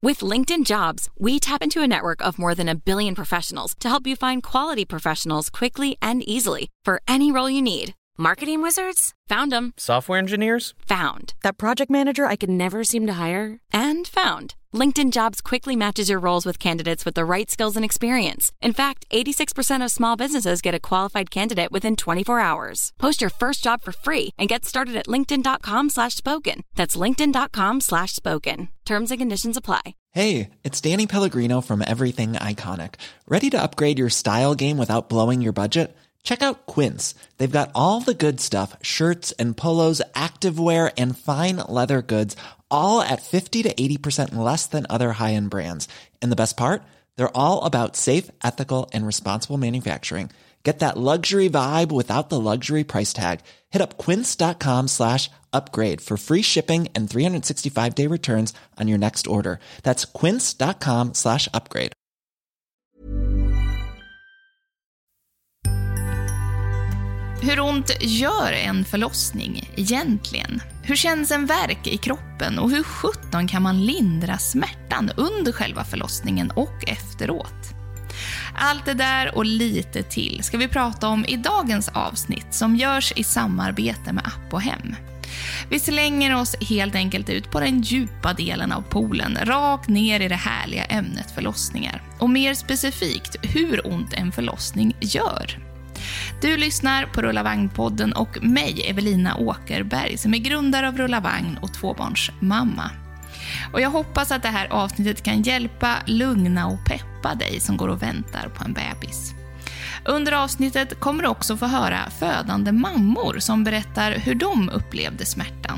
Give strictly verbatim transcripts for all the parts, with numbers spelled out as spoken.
With LinkedIn Jobs, we tap into a network of more than a billion professionals to help you find quality professionals quickly and easily for any role you need. Marketing wizards? Found them. Software engineers? Found. That project manager I could never seem to hire? And found. LinkedIn Jobs quickly matches your roles with candidates with the right skills and experience. In fact, eighty-six percent of small businesses get a qualified candidate within twenty-four hours. Post your first job for free and get started at linkedin.com slash spoken. That's linkedin.com slash spoken. Terms and conditions apply. Hey, it's Danny Pellegrino from Everything Iconic. Ready to upgrade your style game without blowing your budget? Check out Quince. They've got all the good stuff, shirts and polos, activewear, and fine leather goods, all at fifty to eighty percent less than other high-end brands. And the best part? They're all about safe, ethical, and responsible manufacturing. Get that luxury vibe without the luxury price tag. Hit up quince.com slash upgrade for free shipping and three sixty-five day returns on your next order. That's quince.com slash upgrade. Hur ont gör en förlossning egentligen? Hur känns en värk i kroppen och hur sjutton kan man lindra smärtan under själva förlossningen och efteråt? Allt det där och lite till ska vi prata om i dagens avsnitt som görs i samarbete med Apohem. Vi slänger oss helt enkelt ut på den djupa delen av poolen, rakt ner i det härliga ämnet förlossningar. Och mer specifikt hur ont en förlossning gör. Du lyssnar på Rulla Vagn-podden och mig, Evelina Åkerberg, som är grundare av Rulla Vagn och tvåbarnsmamma. Och jag hoppas att det här avsnittet kan hjälpa, lugna och peppa dig som går och väntar på en bebis. Under avsnittet kommer du också få höra födande mammor som berättar hur de upplevde smärtan.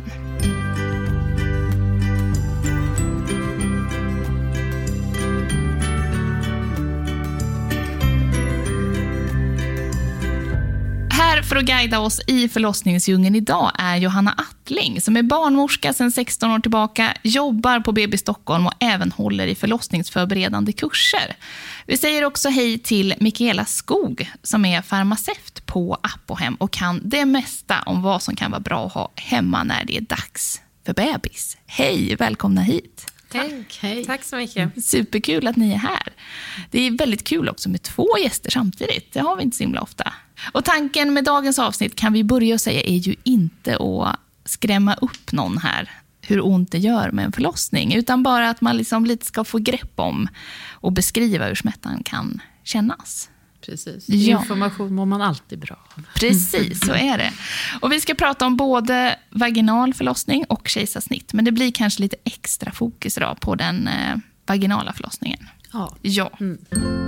Här för att guida oss i förlossningsdjungeln idag är Johanna Attling som är barnmorska sedan sexton år tillbaka, jobbar på B B Stockholm och även håller i förlossningsförberedande kurser. Vi säger också hej till Mikaela Skog som är farmaceut på Apohem och kan det mesta om vad som kan vara bra att ha hemma när det är dags för bebis. Hej, välkomna hit. Tack, hej. Tack så mycket. Superkul att ni är här. Det är väldigt kul också med två gäster samtidigt. Det har vi inte så himla ofta. Och tanken med dagens avsnitt kan vi börja och säga är ju inte att skrämma upp någon här hur ont det gör med en förlossning. Utan bara att man liksom lite ska få grepp om och beskriva hur smärtan kan kännas. Precis. Ja. Information mår man alltid bra av. Precis, så är det. Och vi ska prata om både vaginal förlossning och kejsarsnitt. Men det blir kanske lite extra fokus idag på den eh, vaginala förlossningen. Ja. Ja. Mm.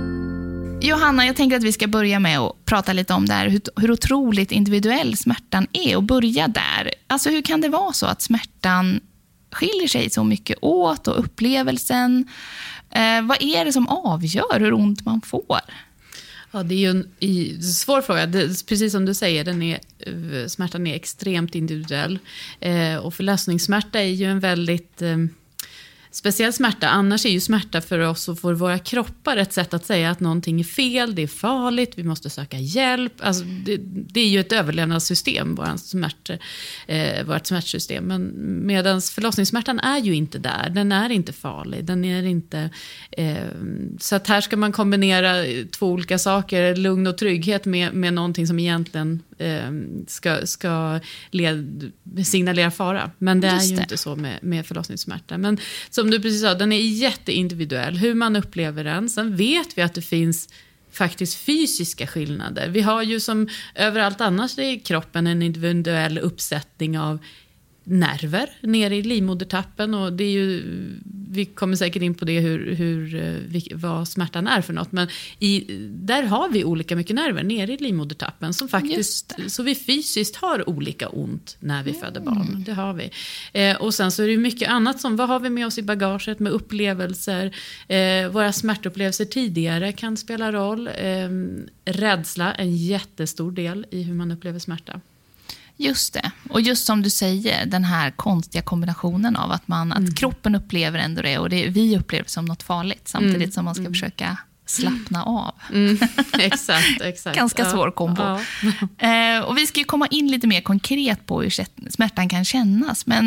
Johanna, jag tänker att vi ska börja med att prata lite om det här, hur, hur otroligt individuell smärtan är och börja där. Alltså hur kan det vara så att smärtan skiljer sig så mycket åt och upplevelsen? Eh, vad är det som avgör hur ont man får? Ja, det är ju en i, svår fråga. Det, precis som du säger, den är, smärtan är extremt individuell. Eh, och förlossningssmärta är ju en väldigt eh, speciell smärta. Annars är ju smärta för oss och för våra kroppar ett sätt att säga att någonting är fel, det är farligt, vi måste söka hjälp. Alltså det, det är ju ett överlevnadssystem, vårt, smärt, eh, vårt smärtsystem. Men medans förlossningssmärtan är ju inte där, den är inte farlig, den är inte... Eh, så att här ska man kombinera två olika saker, lugn och trygghet med, med någonting som egentligen eh, ska, ska led, signalera fara. Men det är ju det. Inte så med, med förlossningssmärta. Men som du precis sa, den är jätteindividuell. Hur man upplever den. Sen vet vi att det finns faktiskt fysiska skillnader. Vi har ju som överallt annars i kroppen en individuell uppsättning av nerver nere i livmodertappen. Och det är ju, vi kommer säkert in på det hur, hur, vad smärtan är för något. Men i, där har vi olika mycket nerver nere i livmodertappen. Som faktiskt, så vi fysiskt har olika ont när vi mm. föder barn. Det har vi. Eh, och sen så är det mycket annat som, vad har vi med oss i bagaget med upplevelser. Eh, våra smärtupplevelser tidigare kan spela roll. Eh, rädsla, en jättestor del i hur man upplever smärta. Just det. Och just som du säger, den här konstiga kombinationen av att, man, att mm. kroppen upplever ändå det och det vi upplever som något farligt samtidigt mm. som man ska mm. försöka slappna av. Mm. Exakt, exakt. Ganska ja. svår kombo. Ja. eh, och vi ska ju komma in lite mer konkret på hur smärtan kan kännas. Men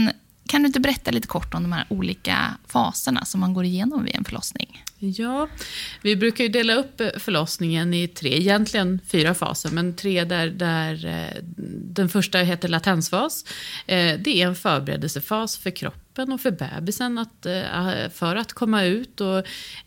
Kan du inte berätta lite kort om de här olika faserna som man går igenom vid en förlossning? Ja, vi brukar ju dela upp förlossningen i tre, egentligen fyra faser, men tre där, där den första heter latensfas. Det är en förberedelsefas för kroppen och för bebisen att, för att komma ut. Och,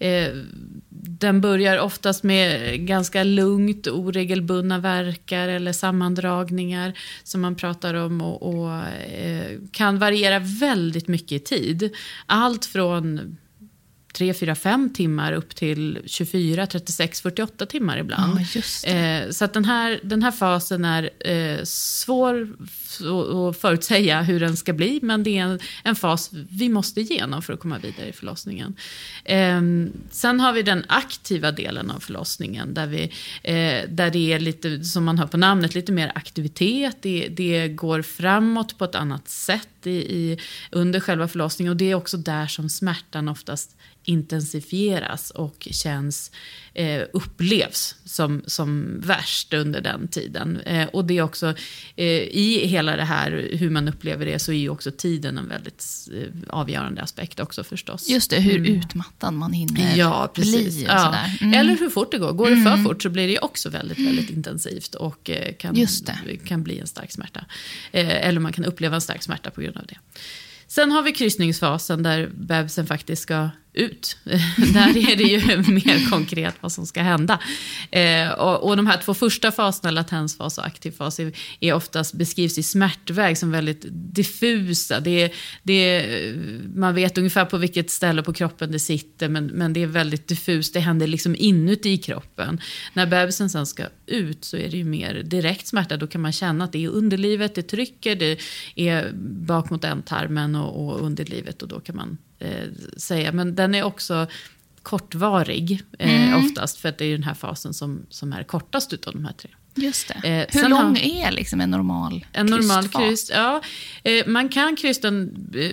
den börjar oftast med ganska lugnt, oregelbundna verkar eller sammandragningar som man pratar om och, och kan variera väldigt mycket i tid. Allt från tre, fyra, fem timmar upp till tjugofyra, trettiosex, fyrtioåtta timmar ibland. Ja, just det. Eh, så att den här, den här fasen är eh, svår att förutsäga hur den ska bli, men det är en, en fas vi måste igenom för att komma vidare i förlossningen. Eh, sen har vi den aktiva delen av förlossningen där, vi, eh, där det är lite, som man hör på namnet, lite mer aktivitet. Det, det går framåt på ett annat sätt i, i, under själva förlossningen, och det är också där som smärtan oftast intensifieras och känns, eh, upplevs som, som värst under den tiden. Eh, och det är också, eh, i hela det här hur man upplever det, så är ju också tiden en väldigt eh, avgörande aspekt också förstås. Just det, hur mm. utmattad man hinner ja, precis. bli och ja. sådär. Mm. Eller hur fort det går. Går det för Mm. fort så blir det också väldigt, väldigt intensivt och eh, kan, Just det. kan bli en stark smärta. Eh, eller man kan uppleva en stark smärta på grund av det. Sen har vi kryssningsfasen där bebisen faktiskt ska ut. Där är det ju mer konkret vad som ska hända. Eh, och, och de här två första faserna, latensfas och aktiv fas, är, är oftast beskrivs i smärtväg som väldigt diffusa. Det är, det är, man vet ungefär på vilket ställe på kroppen det sitter, men, men det är väldigt diffust. Det händer liksom inuti kroppen. När bebisen sen ska ut så är det ju mer direkt smärta. Då kan man känna att det är underlivet, det trycker, det är bak mot ändtarmen och, och underlivet, och då kan man eh, säga. Men den är också kortvarig eh, mm. oftast, för att det är den här fasen som, som är kortast utav de här tre. Just det. Eh, Hur lång har, är liksom en normal en normal krystfas? Kryst, ja, eh, man kan krysta en, eh,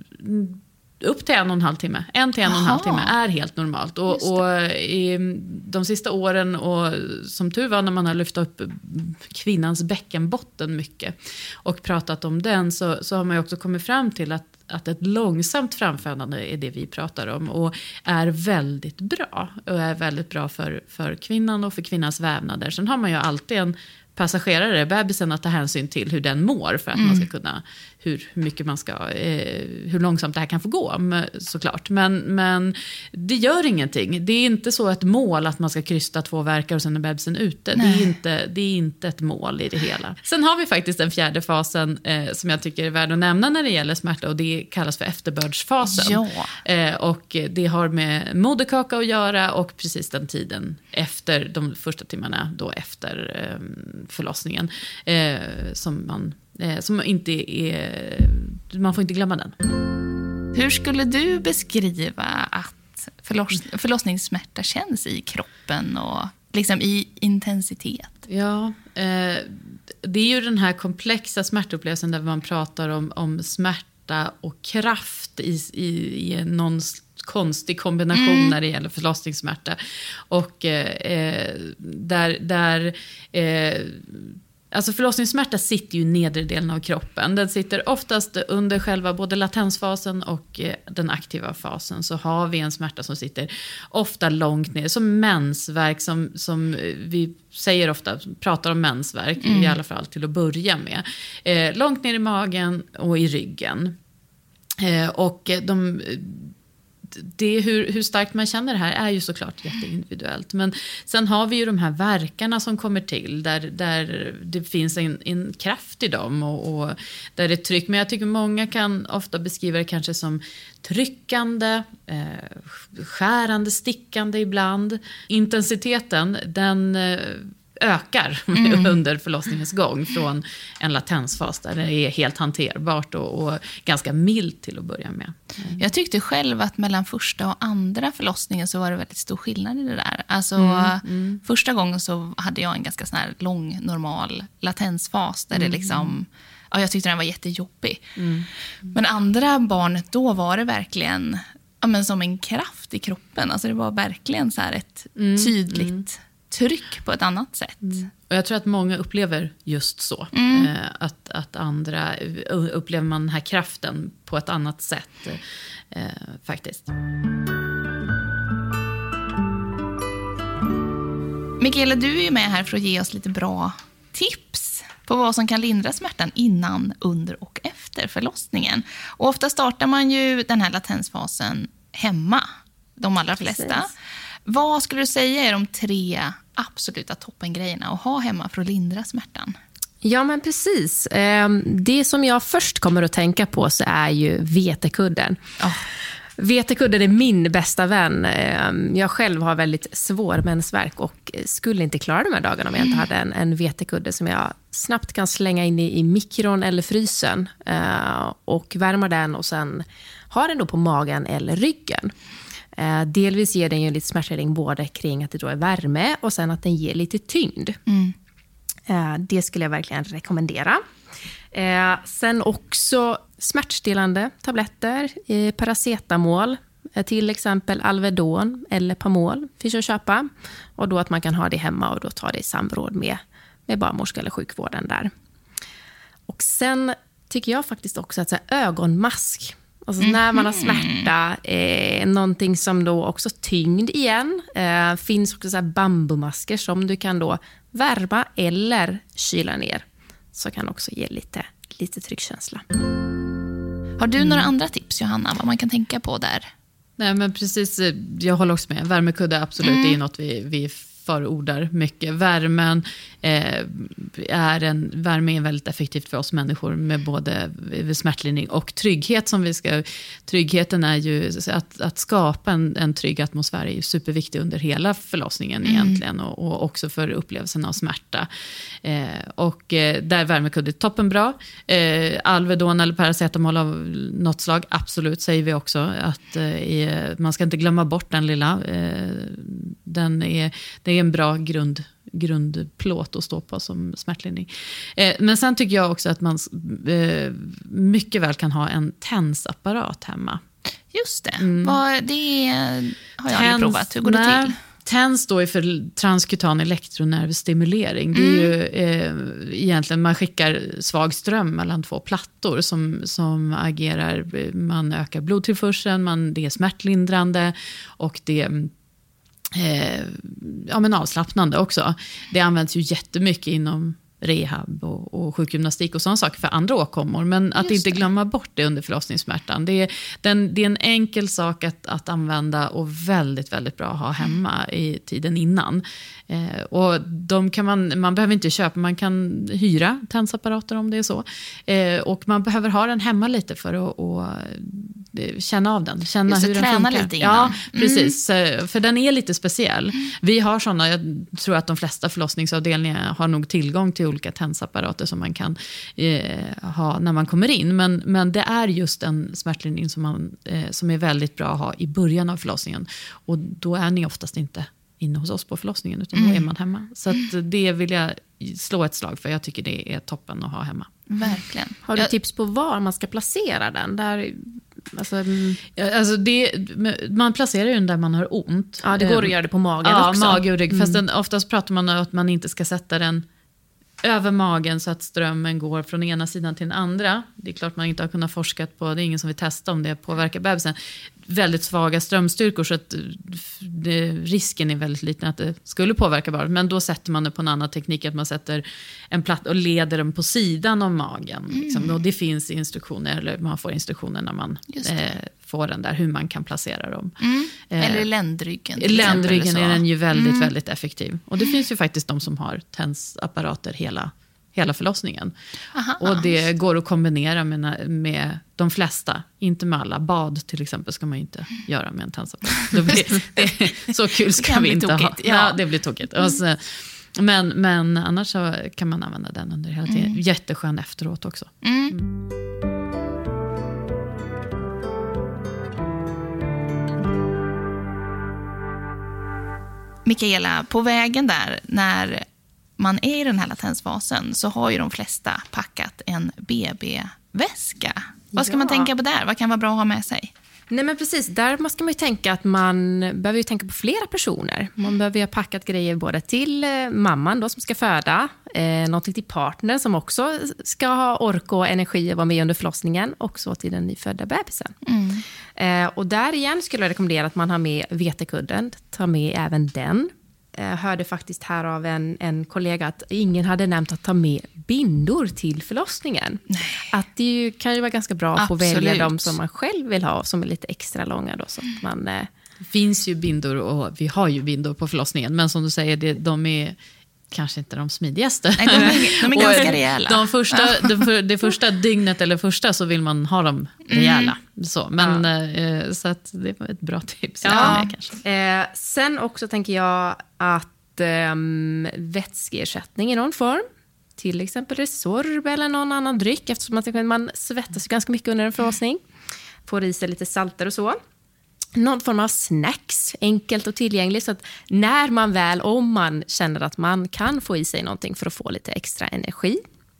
upp till en och en halv timme. En till en och en halv timme är helt normalt. Och, och i de sista åren, och som tur var när man har lyft upp kvinnans bäckenbotten mycket och pratat om den, så, så har man ju också kommit fram till att att ett långsamt framfödande är det vi pratar om och är väldigt bra. Och är väldigt bra för, för kvinnan och för kvinnans vävnader. Sen har man ju alltid en passagerare, bebisen, att ta hänsyn till hur den mår för att mm. man ska kunna, hur mycket man ska, eh, hur långsamt det här kan få gå, såklart. Men, men det gör ingenting. Det är inte så ett mål att man ska krysta två verkar och sen är bebisen ute. Det är, inte, det är inte ett mål i det hela. Sen har vi faktiskt den fjärde fasen eh, som jag tycker är värd att nämna när det gäller smärta, och det kallas för efterbördsfasen. Ja. Eh, och det har med moderkaka att göra och precis den tiden efter de första timmarna då efter eh, förlossningen eh, som man eh, som inte är, man får inte glömma den. Hur skulle du beskriva att förloss, förlossningssmärta känns i kroppen och liksom i intensitet? Ja, eh, det är ju den här komplexa smärtupplevelsen där man pratar om, om smärta och kraft i, i, i någon konstig kombination mm. när det gäller förlossningssmärta. Och eh, där, där eh, alltså förlossningssmärta sitter ju i nedre delen av kroppen. Den sitter oftast under själva både latensfasen och eh, den aktiva fasen. Så har vi en smärta som sitter ofta långt ner. Som mensvärk, som, som vi säger ofta, pratar om mensvärk mm. i alla fall till att börja med. Eh, långt ner i magen och i ryggen. Eh, och de... Det hur, hur starkt man känner det här är ju såklart jätteindividuellt. Men sen har vi ju de här verkarna som kommer till. Där, där det finns en, en kraft i dem. Och, och där det är tryck. Men jag tycker många kan ofta beskriva det kanske som tryckande. Eh, skärande, stickande ibland. Intensiteten, den... Eh, ökar mm. under förlossningens gång från en latensfas där det är helt hanterbart och, och ganska mild till att börja med. Mm. Jag tyckte själv att mellan första och andra förlossningen så var det väldigt stor skillnad i det där. Alltså mm. Mm. första gången så hade jag en ganska sån här lång normal latensfas där mm. det liksom, ja, jag tyckte den var jättejobbig. Mm. Men andra barnet då var det verkligen, ja, men som en kraft i kroppen. Alltså det var verkligen så här ett mm. tydligt mm. tryck på ett annat sätt. Mm. Och jag tror att många upplever just så. Mm. Eh, att, att andra upplever man den här kraften på ett annat sätt eh, faktiskt. Mikaela, du är ju med här för att ge oss lite bra tips på vad som kan lindra smärtan innan, under och efter förlossningen. Och ofta startar man ju den här latensfasen hemma, de allra flesta. Precis. Vad skulle du säga är de tre absoluta toppengrejerna att ha hemma för att lindra smärtan? Ja, men precis. Det som jag först kommer att tänka på så är ju vetekudden. Oh. Vetekudden är min bästa vän. Jag själv har väldigt svår mensvärk och skulle inte klara de här dagarna om jag inte hade en, en vetekudde som jag snabbt kan slänga in i, i mikron eller frysen och värma den och sen ha den då på magen eller ryggen. Delvis ger den ju lite smärtlindring både kring att det då är värme och sen att den ger lite tyngd. Mm. Det skulle jag verkligen rekommendera. Eh, sen också smärtstillande tabletter, eh, paracetamol, eh, till exempel Alvedon eller Pamol finns att köpa. Och då att man kan ha det hemma och då ta det i samråd med, med barnmorska eller sjukvården där. Och sen tycker jag faktiskt också att så här, ögonmask, alltså mm. när man har smärta, eh, någonting som då också tyngd igen. Eh, finns också så här bambumasker som du kan då värma eller kyla ner. Så kan också ge lite, lite tryckkänsla. Har du några andra tips, Johanna, vad man kan tänka på där? Nej, men precis, jag håller också med. Värmekudde, absolut, mm. det är något vi, vi förordar mycket. Värmen eh, är en, värme är väldigt effektivt för oss människor med både smärtlindring och trygghet som vi ska, tryggheten är ju att, att skapa en, en trygg atmosfär är ju superviktig under hela förlossningen mm. egentligen och, och också för upplevelsen av smärta. Eh, och eh, där värmekudde är toppenbra. Eh, Alvedon eller paracetamol av något slag, absolut säger vi också att eh, man ska inte glömma bort den lilla. Eh, den är, det är en bra grund, grundplåt att stå på som smärtlindring. Eh, men sen tycker jag också att man eh, mycket väl kan ha en tensapparat hemma. Just det. Mm. Vad, det har jag aldrig provat. Hur går nej, det till? TENS står för transkutan elektronervstimulering. Det är mm. ju eh, egentligen man skickar svag ström mellan två plattor som, som agerar. Man ökar blodtillförseln, man, det är smärtlindrande och det Eh, ja, men avslappnande också. Det används ju jättemycket inom rehab och, och sjukgymnastik och sådana saker för andra åkommor. Men att inte glömma bort det under förlossningssmärtan. Det är, den, det är en enkel sak att, att använda och väldigt, väldigt bra att ha hemma i tiden innan. Eh, och de kan man, man behöver inte köpa, man kan hyra tensapparater om det är så. Eh, och man behöver ha den hemma lite för att och, känna av den, känna just hur den träna funkar. Lite innan. Ja, precis. Mm. För den är lite speciell. Mm. Vi har sådana, jag tror att de flesta förlossningsavdelningar har nog tillgång till olika tensapparater som man kan eh, ha när man kommer in. Men, men det är just en smärtlindring som, man, eh, som är väldigt bra att ha i början av förlossningen. Och då är ni oftast inte inne hos oss på förlossningen utan mm. då är man hemma. Så att det vill jag slå ett slag för. Jag tycker det är toppen att ha hemma. Verkligen. Har du jag, tips på var man ska placera den? Där, alltså, ja, alltså det, man placerar ju den där man har ont. Ja, det går att göra det på magen ja, också. Mage och rygg. Mm. Fast den, oftast pratar man om att man inte ska sätta den över magen så att strömmen går från ena sidan till den andra. Det är klart man inte har kunnat forska på, det är ingen som vill testa om det påverkar bebisen. Väldigt svaga strömstyrkor så att det, risken är väldigt liten att det skulle påverka barnet. Men då sätter man det på en annan teknik, att man sätter en platt och leder den på sidan av magen. Mm. Liksom. Och det finns instruktioner, eller man får instruktioner när man eh, får den där, hur man kan placera dem. Mm. Eh, eller ländryggen. Ländryggen är den ju väldigt, mm. väldigt effektiv. Och det finns ju faktiskt de som har tensapparater hela hela förlossningen. Aha. Och det går att kombinera med, med de flesta, inte med alla. Bad till exempel ska man inte mm. göra med en tensapparat. Så kul ska vi inte ha. Ja. Ja, det blir tokigt. Mm. Och så, men, men annars så kan man använda den under hela tiden. Mm. Jätteskön efteråt också. Mm. Mm. Mikaela, på vägen där när man är i den här latensfasen så har ju de flesta packat en B B-väska. Vad ska ja. man tänka på där? Vad kan vara bra att ha med sig? Nej men precis, där ska man ju tänka att man behöver ju tänka på flera personer. Man behöver ju ha packat grejer både till eh, mamman då som ska föda, eh, någonting till partner som också ska ha ork och energi att vara med under förlossningen, och så till den nyfödda bebisen. Mm. Eh, och där igen skulle jag rekommendera att man har med vetekudden, ta med även den. Jag hörde faktiskt här av en, en kollega att ingen hade nämnt att ta med bindor till förlossningen. Nej. Att det ju, kan ju vara ganska bra att få välja dem som man själv vill ha, som är lite extra långa då, så att man... Eh... Det finns ju bindor, och vi har ju bindor på förlossningen, men som du säger, det, de är kanske inte de smidigaste. Nej, de är, de är ganska rejäla. De första, det, det första dygnet eller första så vill man ha dem rejäla. Mm. Så, men, ja. eh, så att det var ett bra tips. Ja. Med, kanske. Eh, sen också tänker jag att eh, vätskeersättning i någon form, till exempel Resorb eller någon annan dryck, eftersom man, man svettas ganska mycket under en förlossning, får i sig lite salter och så. Någon form av snacks, enkelt och tillgängligt, så att när man väl, om man känner att man kan få i sig någonting för att få lite extra energi.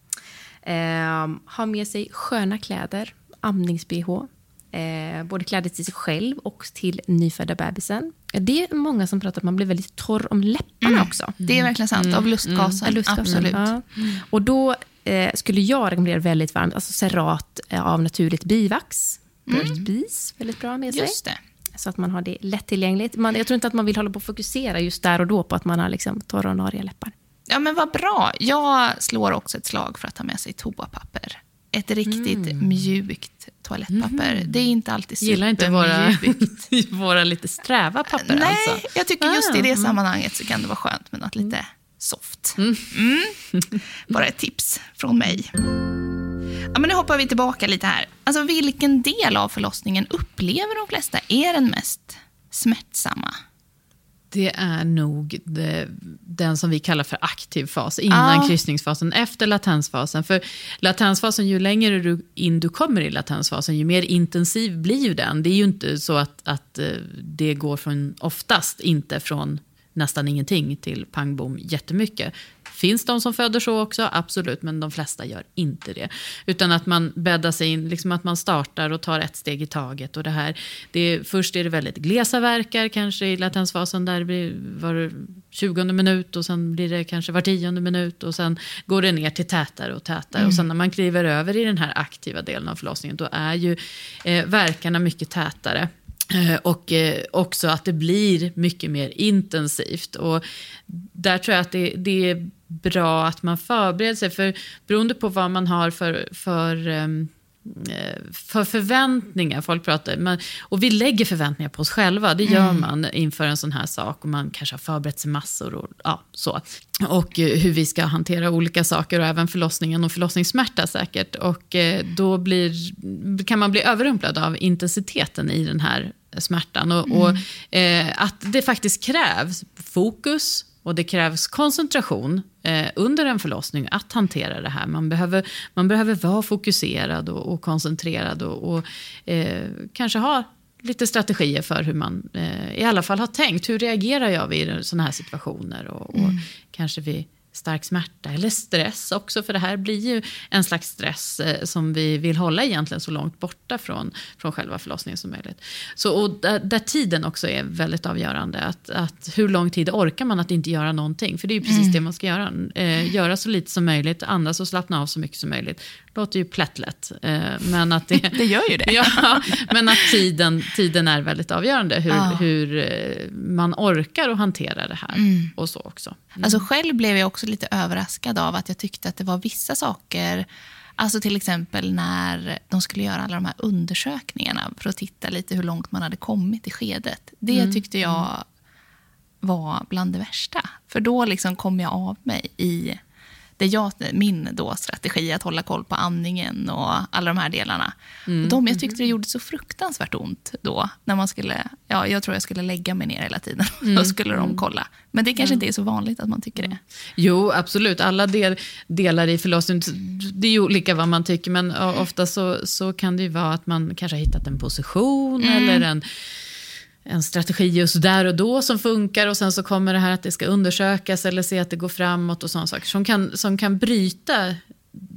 Eh, ha med sig sköna kläder, amnings-B H, eh, både kläder till sig själv och till nyfödda bebisen. Det är många som pratar att man blir väldigt torr om läpparna mm. också. Det är verkligen sant, mm. av lustgasen. Mm. lustgasen. Absolut. Ja. Mm. Och då eh, skulle jag rekommendera väldigt varmt, alltså Cerat eh, av naturligt bivax. Burst mm. Bees, väldigt bra med sig. Just det. Så att man har det lättillgängligt. Man, jag tror inte att man vill hålla på att fokusera just där och då på att man har liksom torra och nariga läppar. Ja, men vad bra. Jag slår också ett slag för att ta med sig toapapper. Ett riktigt mm. mjukt toalettpapper. Mm. Det är inte alltid supermjukt. Gillar inte våra, våra lite sträva papper. Nej, alltså. Jag tycker just i det sammanhanget så kan det vara skönt med något lite soft. Mm. Mm. Bara ett tips från mig. Ja, men nu hoppar vi tillbaka lite här. Alltså, vilken del av förlossningen upplever de flesta är den mest smärtsamma? Det är nog det, den som vi kallar för aktiv fas, innan ah. kryssningsfasen, efter latensfasen. För latensfasen, ju längre du in du kommer i latensfasen, ju mer intensiv blir ju den. Det är ju inte så att, att det går från, oftast inte från nästan ingenting till pang bom jättemycket. Finns de som föder så också? Absolut, men de flesta gör inte det. Utan att man bäddar sig in, liksom att man startar och tar ett steg i taget. Och det här, det är, först är det väldigt glesa verkar kanske i latensfasen, där det blir var tjugonde minut och sen blir det kanske var tionde minut och sen går det ner till tätare och tätare. Mm. Och sen när man kliver över i den här aktiva delen av förlossningen, då är ju eh, verkarna mycket tätare. Och också att det blir mycket mer intensivt. Och där tror jag att det, det är bra att man förbereder sig. För beroende på vad man har för, för, för förväntningar. Folk pratar, man, och vi lägger förväntningar på oss själva. Det gör mm. man inför en sån här sak. Och man kanske har förberett sig massor. Och, ja, så. Och hur vi ska hantera olika saker. Och även förlossningen och förlossningssmärta säkert. Och då blir, kan man bli överrumplad av intensiteten i den här smärtan. Och, mm. och eh, att det faktiskt krävs fokus och det krävs koncentration eh, under en förlossning att hantera det här. Man behöver, man behöver vara fokuserad och, och koncentrerad och, och eh, kanske ha lite strategier för hur man eh, i alla fall har tänkt. Hur reagerar jag vid sådana här situationer? Och, och mm. kanske vid stark smärta eller stress också, för det här blir ju en slags stress eh, som vi vill hålla egentligen så långt borta från, från själva förlossningen som möjligt. Så, och där, där tiden också är väldigt avgörande, att, att hur lång tid orkar man att inte göra någonting, för det är ju precis mm. det man ska göra, eh, göra så lite som möjligt, andas och slappna av så mycket som möjligt. Låter ju plättlätt, eh, men att det, det gör ju det. Ja, men att tiden, tiden är väldigt avgörande, hur, ah. hur eh, man orkar att hantera det här mm. och så också. Mm. Alltså själv blev jag också lite överraskad av att jag tyckte att det var vissa saker, alltså till exempel när de skulle göra alla de här undersökningarna för att titta lite hur långt man hade kommit i skedet. Det mm. tyckte jag var bland det värsta. För då liksom kom jag av mig i det jag, min då strategi att hålla koll på andningen och alla de här delarna. Mm. Och de, jag tyckte det gjorde så fruktansvärt ont då. När man skulle, ja, jag tror jag skulle lägga mig ner hela tiden. Mm. Då skulle de kolla. Men det kanske mm. inte är så vanligt att man tycker det. Jo, absolut. Alla del, delar i förlossningen, det är ju olika vad man tycker. Men ofta så, så kan det ju vara att man kanske har hittat en position mm. eller en... en strategi just där och då som funkar, och sen så kommer det här att det ska undersökas eller se att det går framåt och sådana saker som kan, som kan bryta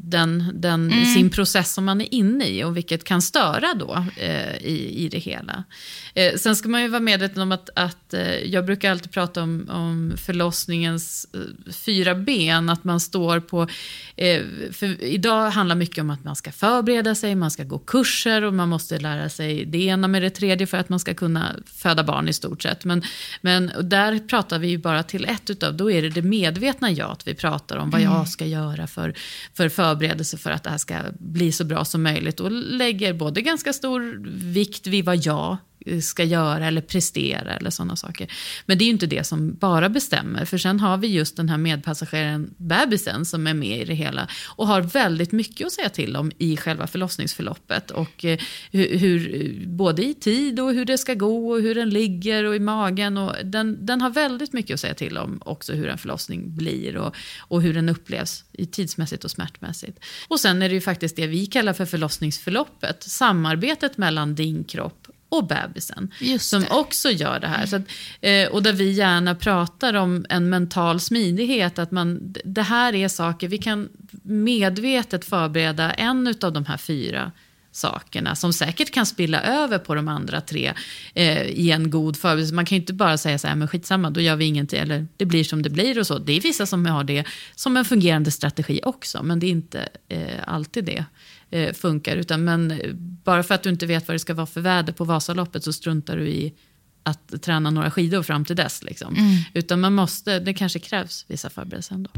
den, den, mm. sin process som man är inne i och vilket kan störa då eh, i, i det hela. Eh, sen ska man ju vara medveten om att, att eh, jag brukar alltid prata om, om förlossningens eh, fyra ben, att man står på, eh, för idag handlar mycket om att man ska förbereda sig, man ska gå kurser och man måste lära sig det ena med det tredje för att man ska kunna föda barn i stort sett. Men, men där pratar vi ju bara till ett utav, då är det det medvetna jag att vi pratar om vad jag mm. ska göra för, för förberedelse för att det här ska bli så bra som möjligt och lägger både ganska stor vikt vid vad jag ska göra eller prestera eller sådana saker. Men det är ju inte det som bara bestämmer, för sen har vi just den här medpassageraren bebisen som är med i det hela och har väldigt mycket att säga till om i själva förlossningsförloppet och eh, hur, hur, både i tid och hur det ska gå och hur den ligger och i magen och den, den har väldigt mycket att säga till om också hur en förlossning blir och, och hur den upplevs i tidsmässigt och smärtmässigt. Och sen är det ju faktiskt det vi kallar för förlossningsförloppet, samarbetet mellan din kropp och bebisen som också gör det här. Mm. Så att, eh, och där vi gärna pratar om en mental smidighet, att man, det här är saker vi kan medvetet förbereda en av de här fyra sakerna som säkert kan spilla över på de andra tre eh, i en god förberedelse. Man kan ju inte bara säga så här, men skitsamma, då gör vi ingenting, eller det blir som det blir och så. Det är vissa som har det som en fungerande strategi också, men det är inte eh, alltid det eh, funkar. Utan, men bara för att du inte vet vad det ska vara för väder på Vasaloppet så struntar du i att träna några skidor fram till dess. Liksom. Mm. Utan man måste, det kanske krävs vissa förberedelser ändå.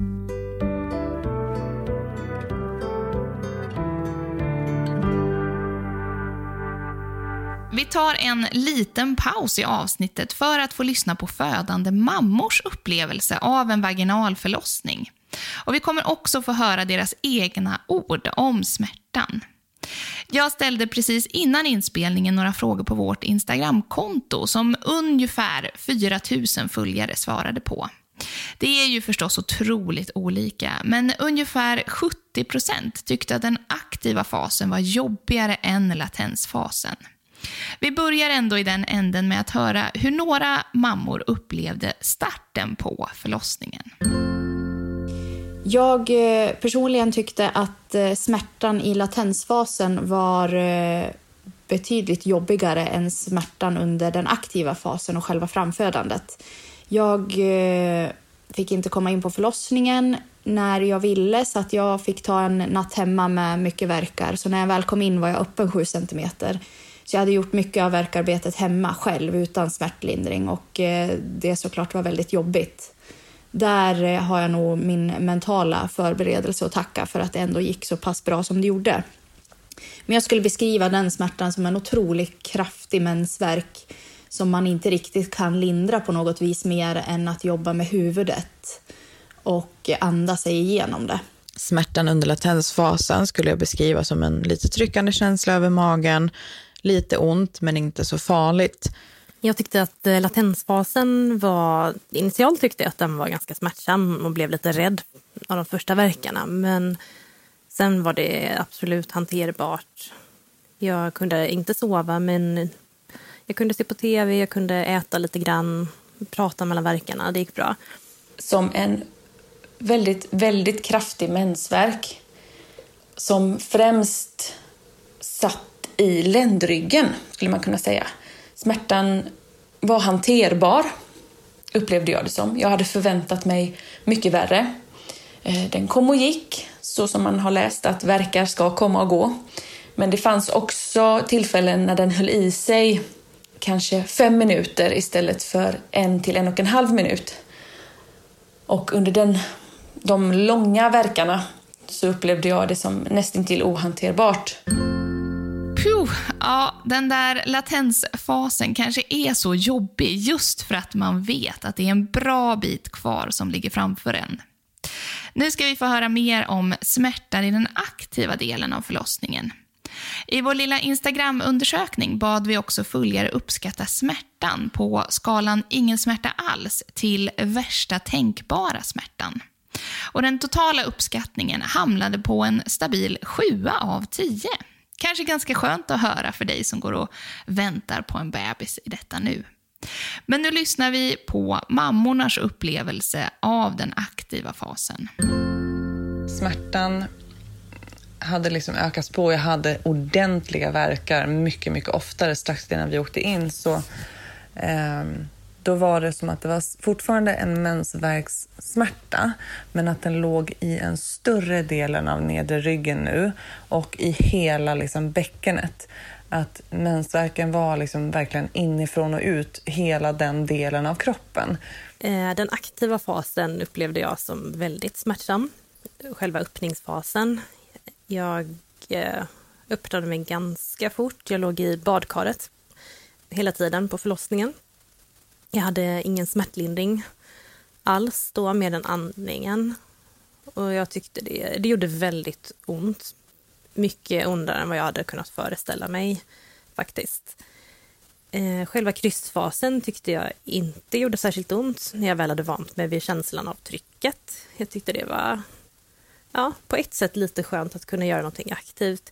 Vi tar en liten paus i avsnittet för att få lyssna på födande mammors upplevelse av en vaginal förlossning. Och vi kommer också få höra deras egna ord om smärtan. Jag ställde precis innan inspelningen några frågor på vårt Instagramkonto som ungefär fyra tusen följare svarade på. Det är ju förstås otroligt olika, men ungefär sjuttio procent tyckte att den aktiva fasen var jobbigare än latensfasen. Vi börjar ändå i den änden med att höra hur några mammor upplevde starten på förlossningen. Jag personligen tyckte att smärtan i latensfasen var betydligt jobbigare än smärtan under den aktiva fasen och själva framfödandet. Jag fick inte komma in på förlossningen när jag ville, så att jag fick ta en natt hemma med mycket verkar. Så när jag väl kom in var jag öppen sju centimeter. Så jag hade gjort mycket av verkarbetet hemma själv utan smärtlindring och det såklart var väldigt jobbigt. Där har jag nog min mentala förberedelse att tacka för att det ändå gick så pass bra som det gjorde. Men jag skulle beskriva den smärtan som en otroligt kraftig mensvärk som man inte riktigt kan lindra på något vis mer än att jobba med huvudet och andas sig igenom det. Smärtan under latensfasen skulle jag beskriva som en lite tryckande känsla över magen. Lite ont men inte så farligt. Jag tyckte att latensfasen var, initialt tyckte jag att den var ganska smärtsam och blev lite rädd av de första verkarna. Men sen var det absolut hanterbart. Jag kunde inte sova men jag kunde se på tv, jag kunde äta lite grann, prata mellan verkarna, det gick bra. Som en väldigt, väldigt kraftig mensvärk som främst satt i ländryggen skulle man kunna säga. Smärtan var hanterbar, upplevde jag det som. Jag hade förväntat mig mycket värre. Den kom och gick, så som man har läst att verkar ska komma och gå. Men det fanns också tillfällen när den höll i sig kanske fem minuter istället för en till en och en halv minut. Och under den, de långa verkarna så upplevde jag det som nästintill ohanterbart. Puh, ja, den där latensfasen kanske är så jobbig just för att man vet att det är en bra bit kvar som ligger framför en. Nu ska vi få höra mer om smärtan i den aktiva delen av förlossningen. I vår lilla Instagram-undersökning bad vi också följare uppskatta smärtan på skalan ingen smärta alls till värsta tänkbara smärtan. Och den totala uppskattningen hamnade på en stabil sjua av tio. Kanske ganska skönt att höra för dig som går och väntar på en bebis i detta nu. Men nu lyssnar vi på mammornas upplevelse av den aktiva fasen. Smärtan hade liksom ökats på. Jag hade ordentliga verkar mycket, mycket oftare strax innan vi åkte in. Så eh, då var det som att det var fortfarande en mensvärkssmärta, men att den låg i en större delen av nedre ryggen nu och i hela liksom bäckenet. Att mensvärken var liksom verkligen inifrån och ut hela den delen av kroppen. Den aktiva fasen upplevde jag som väldigt smärtsam. Själva öppningsfasen. Jag öppnade mig ganska fort. Jag låg i badkaret hela tiden på förlossningen. Jag hade ingen smärtlindring alls då med den andningen. Och jag tyckte det, det gjorde väldigt ont. Mycket ondare än vad jag hade kunnat föreställa mig faktiskt. Eh, själva kryssfasen tyckte jag inte gjorde särskilt ont när jag väl hade vant mig vid känslan av trycket. Jag tyckte det var ja, på ett sätt lite skönt att kunna göra någonting aktivt.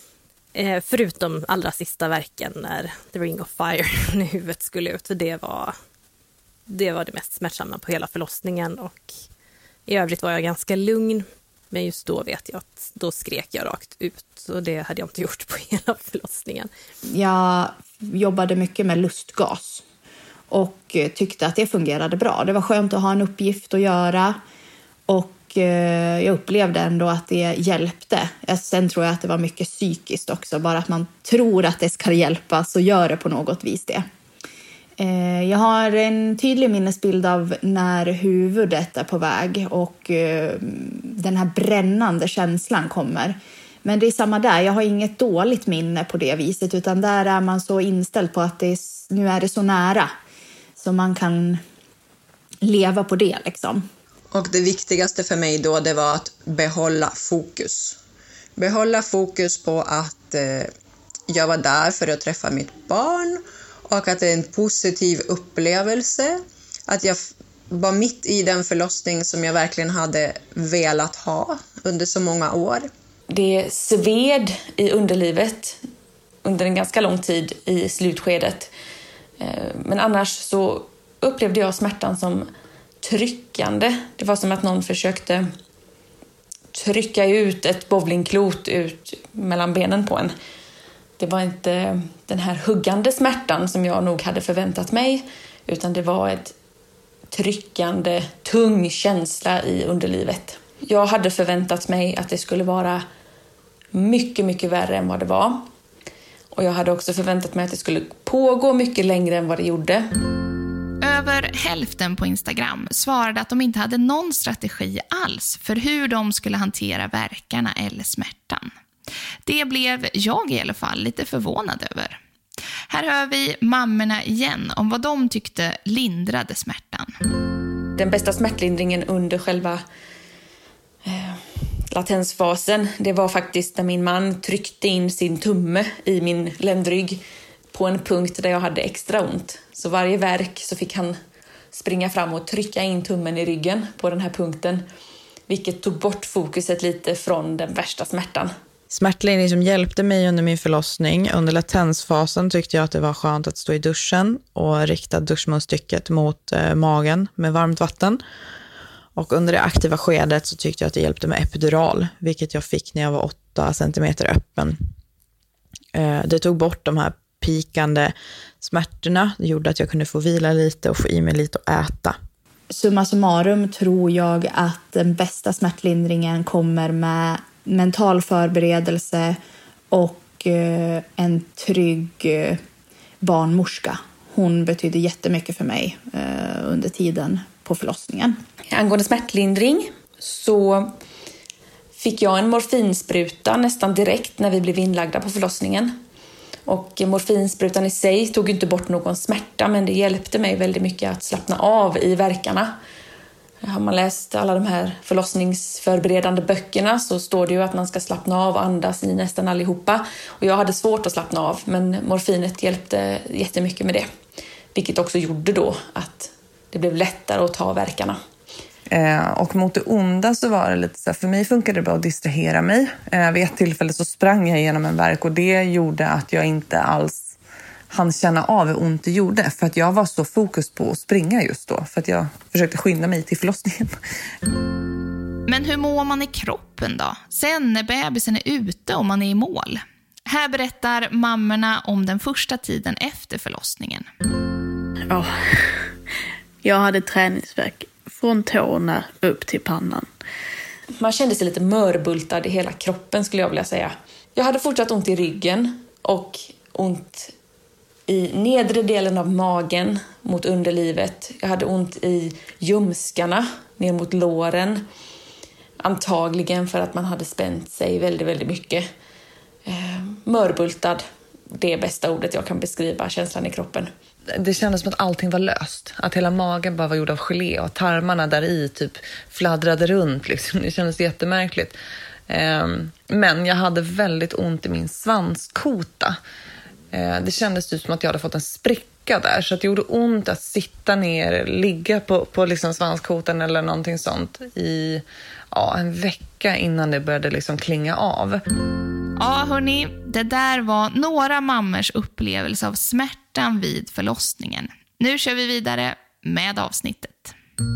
Eh, förutom allra sista verken när The Ring of Fire när huvudet skulle ut. För det var, det var det mest smärtsamma på hela förlossningen. Och i övrigt var jag ganska lugn. Men just då vet jag att då skrek jag rakt ut. Och det hade jag inte gjort på hela förlossningen. Jag jobbade mycket med lustgas. Och tyckte att det fungerade bra. Det var skönt att ha en uppgift att göra. Och jag upplevde ändå att det hjälpte. Sen tror jag att det var mycket psykiskt också. Bara att man tror att det ska hjälpa så gör det på något vis det. Jag har en tydlig minnesbild av när huvudet är på väg och den här brännande känslan kommer. Men det är samma där, jag har inget dåligt minne på det viset utan där är man så inställd på att det är, nu är det så nära så man kan leva på det liksom. Och det viktigaste för mig då det var att behålla fokus. Behålla fokus på att eh, jag var där för att träffa mitt barn. Och att det är en positiv upplevelse. Att jag var mitt i den förlossning som jag verkligen hade velat ha under så många år. Det sved i underlivet under en ganska lång tid i slutskedet. Men annars så upplevde jag smärtan som tryckande. Det var som att någon försökte trycka ut ett bowlingklot ut mellan benen på en. Det var inte den här huggande smärtan som jag nog hade förväntat mig. Utan det var ett tryckande, tung känsla i underlivet. Jag hade förväntat mig att det skulle vara mycket, mycket värre än vad det var. Och jag hade också förväntat mig att det skulle pågå mycket längre än vad det gjorde. Över hälften på Instagram svarade att de inte hade någon strategi alls för hur de skulle hantera värkarna eller smärtan. Det blev jag i alla fall lite förvånad över. Här hör vi mammorna igen om vad de tyckte lindrade smärtan. Den bästa smärtlindringen under själva eh, latensfasen, det var faktiskt när min man tryckte in sin tumme i min ländrygg på en punkt där jag hade extra ont. Så varje värk så fick han springa fram och trycka in tummen i ryggen på den här punkten. Vilket tog bort fokuset lite från den värsta smärtan. Smärtlindring som hjälpte mig under min förlossning. Under latensfasen tyckte jag att det var skönt att stå i duschen och rikta duschmunstycket mot eh, magen med varmt vatten. Och under det aktiva skedet så tyckte jag att det hjälpte med epidural, vilket jag fick när jag var åtta centimeter öppen. Eh, det tog bort de här pikande smärtorna. Det gjorde att jag kunde få vila lite och få i mig lite att äta. Summa summarum tror jag att den bästa smärtlindringen kommer med mental förberedelse och eh, en trygg eh, barnmorska. Hon betydde jättemycket för mig eh, under tiden på förlossningen. Angående smärtlindring så fick jag en morfinspruta nästan direkt när vi blev inlagda på förlossningen. Och morfinsprutan i sig tog inte bort någon smärta, men det hjälpte mig väldigt mycket att slappna av i verkarna. Har man läst alla de här förlossningsförberedande böckerna så står det ju att man ska slappna av och andas i nästan allihopa. Och jag hade svårt att slappna av, men morfinet hjälpte jättemycket med det. Vilket också gjorde då att det blev lättare att ta verkarna. Eh, och mot det onda så var det lite så här, för mig funkade det bara att distrahera mig. Eh, vid ett tillfälle så sprang jag igenom en verk och det gjorde att jag inte alls hann känna av hur ont det gjorde. För att jag var så fokus på att springa just då. För att jag försökte skynda mig till förlossningen. Men hur mår man i kroppen då? Sen när bebisen är ute och man är i mål. Här berättar mammorna om den första tiden efter förlossningen. Ja, jag hade träningsvärk från tårna upp till pannan. Man kände sig lite mörbultad i hela kroppen skulle jag vilja säga. Jag hade fortsatt ont i ryggen och ont i nedre delen av magen mot underlivet. Jag hade ont i ljumskarna ner mot låren. Antagligen för att man hade spänt sig väldigt, väldigt mycket. Eh, mörbultad, det är bästa ordet jag kan beskriva känslan i kroppen. Det kändes som att allting var löst. Att hela magen bara var gjord av gelé och tarmarna där i typ fladdrade runt. Liksom. Det kändes jättemärkligt. Men jag hade väldigt ont i min svanskota. Det kändes typ som att jag hade fått en spricka där. Så att det gjorde ont att sitta ner, ligga på, på liksom svanskotan eller någonting sånt i ja, en vecka innan det började liksom klinga av. Ja, hörni, det där var några mammors upplevelse av smärtan vid förlossningen. Nu kör vi vidare med avsnittet.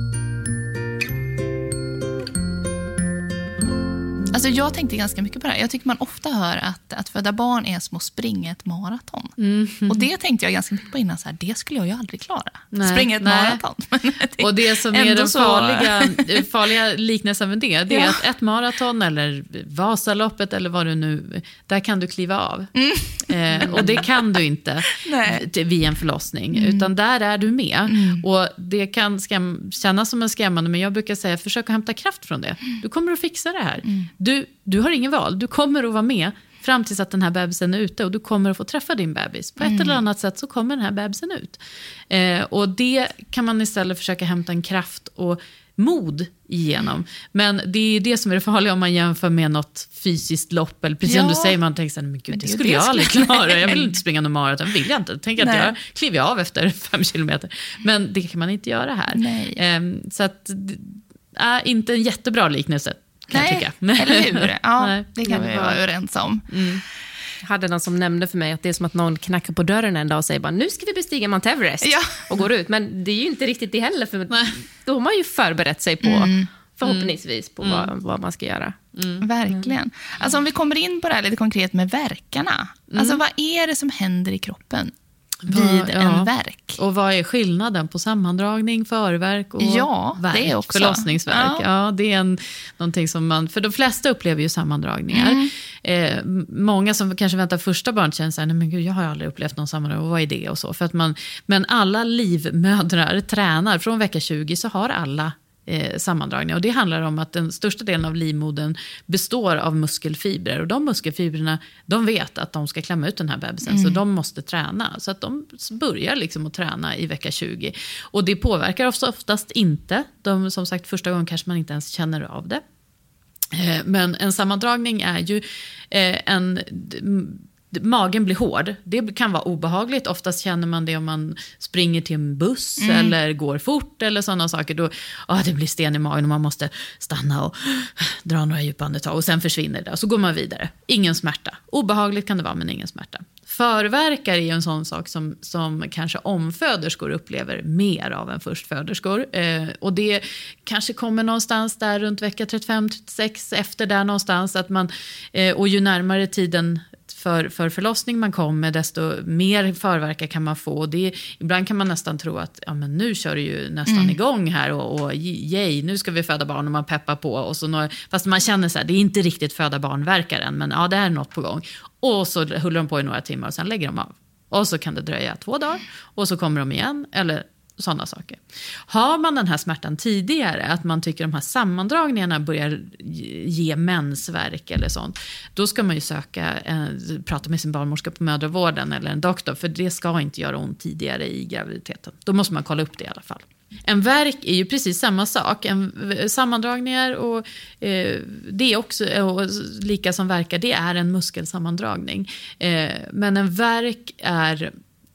Alltså jag tänkte ganska mycket på det här. Jag tycker man ofta hör att, att föda barn är som att springa ett maraton. Mm-hmm. Och det tänkte jag ganska mycket på innan. Så här, det skulle jag ju aldrig klara. Nej, springa ett nej. maraton. det, och det som är den farliga, farliga liknelsen med det, det ja. är att ett maraton eller Vasaloppet eller vad du nu, där kan du kliva av. Mm. Eh, och det kan du inte vid en förlossning. Mm. Utan där är du med. Mm. Och det kan skam, kännas som en skrämmande, men jag brukar säga, försök att hämta kraft från det. Du kommer att fixa det här. Mm. Du, du har ingen val. Du kommer att vara med fram tills att den här bebisen är ute och du kommer att få träffa din bebis. På ett mm. eller annat sätt så kommer den här bebisen ut. Eh, och det kan man istället försöka hämta en kraft och mod igenom. Men det är det som är det farliga om man jämför med något fysiskt lopp. Eller precis ja. som du säger, man tänker så här, men gud, men det, det skulle det jag aldrig klara. Jag vill inte springa någon maraton, vill jag inte. Tänk att Nej. jag kliver av efter fem kilometer. Men det kan man inte göra här. Eh, så att, äh, inte en jättebra liknelse. Nej, eller hur? Ja, Nej, det kan vi vara överens om. Mm. Jag hade någon som nämnde för mig att det är som att någon knackar på dörren en dag och säger bara, nu ska vi bestiga Mount Everest ja. och går ut. Men det är ju inte riktigt det heller, för Nej. då har man ju förberett sig på, mm. förhoppningsvis, på mm. vad, vad man ska göra. Mm. Verkligen. Alltså om vi kommer in på det här lite konkret med verkarna. Mm. Alltså vad är det som händer i kroppen vid ja. en verk? Och vad är skillnaden på sammandragning, förverk och ja, verk, det är också. förlossningsverk? Ja. ja, det är en, någonting som man, för de flesta upplever ju sammandragningar. Mm. Eh, många som kanske väntar första barn känner så här, nej men gud, jag har aldrig upplevt någon sammandragning, och vad är det och så. För att man, men alla livmödrar tränar, från vecka tjugo så har alla Eh, sammandragningar. Och det handlar om att den största delen av livmodern består av muskelfibrer. Och de muskelfibrerna, de vet att de ska klämma ut den här bebisen. Mm. Så de måste träna. Så att de börjar liksom att träna i vecka tjugo. Och det påverkar oftast inte. De, som sagt, första gången kanske man inte ens känner av det. Eh, men en sammandragning är ju eh, en... Magen blir hård. Det kan vara obehagligt. Oftast känner man det om man springer till en buss mm. eller går fort eller sådana saker. Då, åh, det blir sten i magen och man måste stanna och dra några djupa andetag och sen försvinner det. Och så går man vidare. Ingen smärta. Obehagligt kan det vara, men ingen smärta. Förverkar är ju en sån sak som, som kanske omföderskor upplever mer av än förstföderskor. Eh, och det kanske kommer någonstans där runt vecka trettiofem trettiosex, efter där någonstans. Att man, eh, och ju närmare tiden för, för förlossning man kommer, desto mer förverkar kan man få. Det, ibland kan man nästan tro att ja, men nu kör det ju nästan mm. igång här och, och yay, nu ska vi föda barn och man peppar på. Och så några, fast man känner så här, det är inte riktigt föda barnverkaren, men ja, det är något på gång. Och så håller de på i några timmar och sen lägger de av. Och så kan det dröja två dagar och så kommer de igen, eller sådana saker. Har man den här smärtan tidigare, att man tycker de här sammandragningarna börjar ge mensvärk eller sånt, då ska man ju söka, eh, prata med sin barnmorska på mödravården eller en doktor, för det ska inte göra ont tidigare i graviditeten. Då måste man kolla upp det i alla fall. En verk är ju precis samma sak. En, sammandragningar och eh, det är också, och lika som verkar, det är en muskelsammandragning. Eh, men en verk är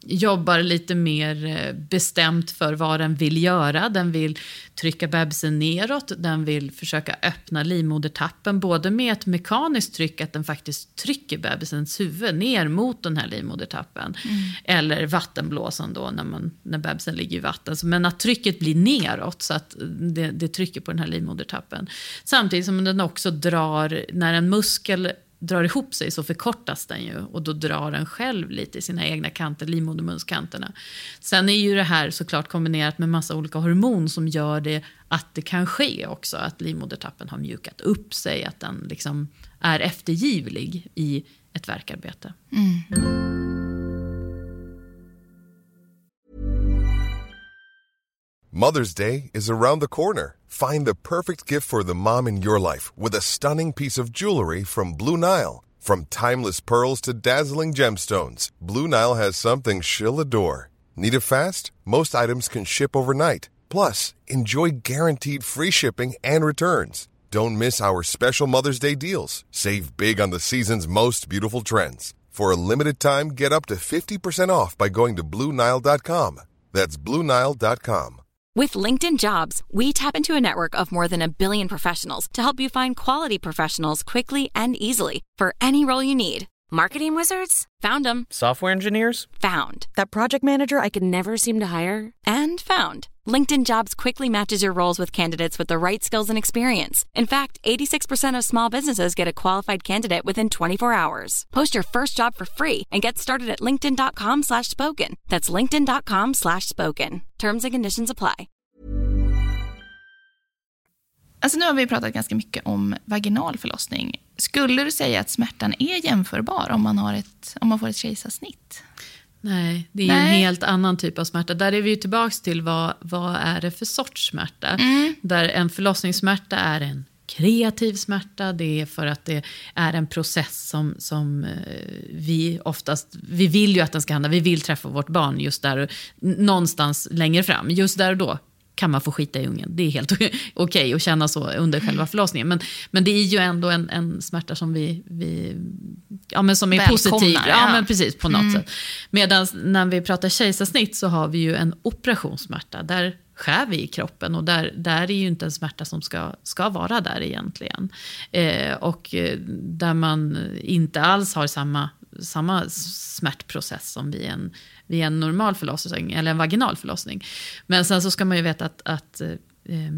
jobbar lite mer bestämt för vad den vill göra. Den vill trycka bebisen neråt, den vill försöka öppna livmodertappen både med ett mekaniskt tryck, att den faktiskt trycker bebisens huvud ner mot den här livmodertappen, mm. eller vattenblåsan då när, man, när bebisen ligger i vatten. Men att trycket blir neråt så att det, det trycker på den här livmodertappen. Samtidigt som den också drar, när en muskel drar ihop sig så förkortas den ju, och då drar den själv lite i sina egna kanter, livmodermunskanterna. Sen är ju det här såklart kombinerat med massa olika hormon som gör det att det kan ske också, att livmodertappen har mjukat upp sig, att den liksom är eftergivlig i ett värkarbete. Mm. Mother's Day is around the corner. Find the perfect gift for the mom in your life with a stunning piece of jewelry from Blue Nile. From timeless pearls to dazzling gemstones, Blue Nile has something she'll adore. Need it fast? Most items can ship overnight. Plus, enjoy guaranteed free shipping and returns. Don't miss our special Mother's Day deals. Save big on the season's most beautiful trends. For a limited time, get up to fifty percent off by going to Blue Nile dot com. That's Blue Nile dot com. With LinkedIn Jobs, we tap into a network of more than a billion professionals to help you find quality professionals quickly and easily for any role you need. Marketing wizards? Found them. Software engineers? Found. That project manager I could never seem to hire? And found. LinkedIn Jobs quickly matches your roles with candidates with the right skills and experience. In fact, eighty-six percent of small businesses get a qualified candidate within twenty-four hours. Post your first job for free and get started at linkedin dot com slash spoken. That's linkedin dot com slash spoken. Terms and conditions apply. Alltså nu har vi pratat ganska mycket om vaginal förlossning. Skulle du säga att smärtan är jämförbar om man, har ett, om man får ett kejsarsnitt? Nej, det är Nej. en helt annan typ av smärta. Där är vi ju tillbaka till vad, vad är det för sorts smärta. Mm. Där en förlossningssmärta är en kreativ smärta. Det är för att det är en process som, som vi oftast, vi vill ju att den ska hända. Vi vill träffa vårt barn just där, någonstans längre fram. Just där och då kan man få skita i ungen. Det är helt okej okay att känna så under själva förlossningen. Men, men det är ju ändå en, en smärta som vi, vi ja, men som är välkomnar, positiv. Ja, ja. men precis, på något Mm. sätt. Medan när vi pratar kejsarsnitt så har vi ju en operationssmärta. Där skär vi i kroppen, och där, där är ju inte en smärta som ska, ska vara där egentligen. Eh, och där man inte alls har samma, samma smärtprocess som vid en, vid en normal förlossning eller en vaginal förlossning. Men sen så ska man ju veta att, att eh,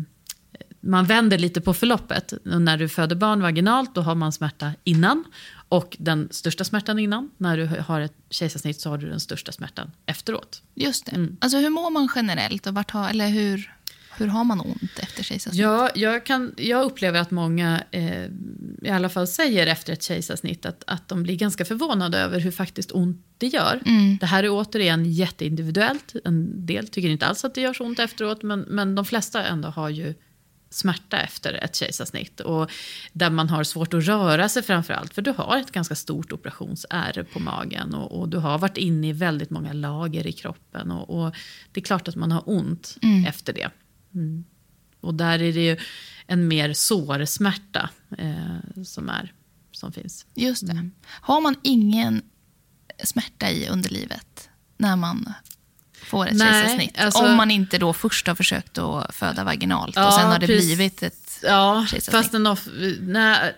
man vänder lite på förloppet. När du föder barn vaginalt, då har man smärta innan. Och den största smärtan innan. När du har ett kejsarsnitt så har du den största smärten efteråt. Just det. Mm. Alltså hur mår man generellt? Och vart har, eller hur, hur har man ont efter kejsarsnitt? Ja, jag, kan, jag upplever att många eh, i alla fall säger efter ett kejsarsnitt att, att de blir ganska förvånade över hur faktiskt ont det gör. Mm. Det här är återigen jätteindividuellt. En del tycker inte alls att det gör så ont efteråt, men, men de flesta ändå har ju smärta efter ett kejsarsnitt, och där man har svårt att röra sig framförallt, för du har ett ganska stort operationsärr på magen, och, och du har varit inne i väldigt många lager i kroppen, och, och det är klart att man har ont mm. efter det. Mm. Och där är det ju en mer sårsmärta eh, som, är, som finns. Just det. Mm. Har man ingen smärta i underlivet när man får ett Nej, kejsarsnitt? alltså, om man inte då först har försökt att föda vaginalt, ja, och sen har det precis, blivit ett ja, kejsarsnitt. Fast en off, nej,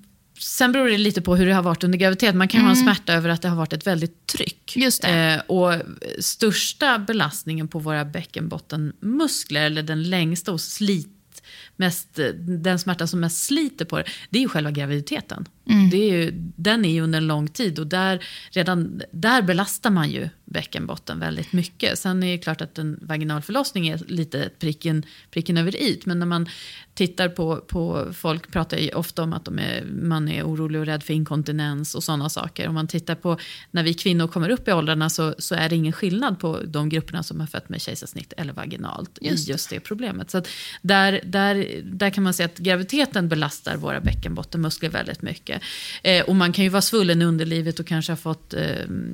sen beror det lite på hur det har varit under graviditet. Man kan mm. ha en smärta över att det har varit ett väldigt tryck. Just det. Eh, och största belastningen på våra bäckenbottenmuskler, eller den längsta och slit, mest, den smärta som mest sliter på det, det är ju själva graviditeten. Mm. Det är ju, den är ju under en lång tid, och där, redan, där belastar man ju bäckenbotten väldigt mycket. Sen är det klart att en vaginal förlossning är lite pricken, pricken över i. Men när man tittar på, på folk pratar ju ofta om att de är, man är orolig och rädd för inkontinens och sådana saker. Om man tittar på när vi kvinnor kommer upp i åldrarna, så, så är det ingen skillnad på de grupperna som har fött med kejsarsnitt eller vaginalt just i just det problemet. Så att där, där, där kan man säga att graviditeten belastar våra bäckenbottenmuskler väldigt mycket. Eh, och man kan ju vara svullen i underlivet och kanske ha fått eh,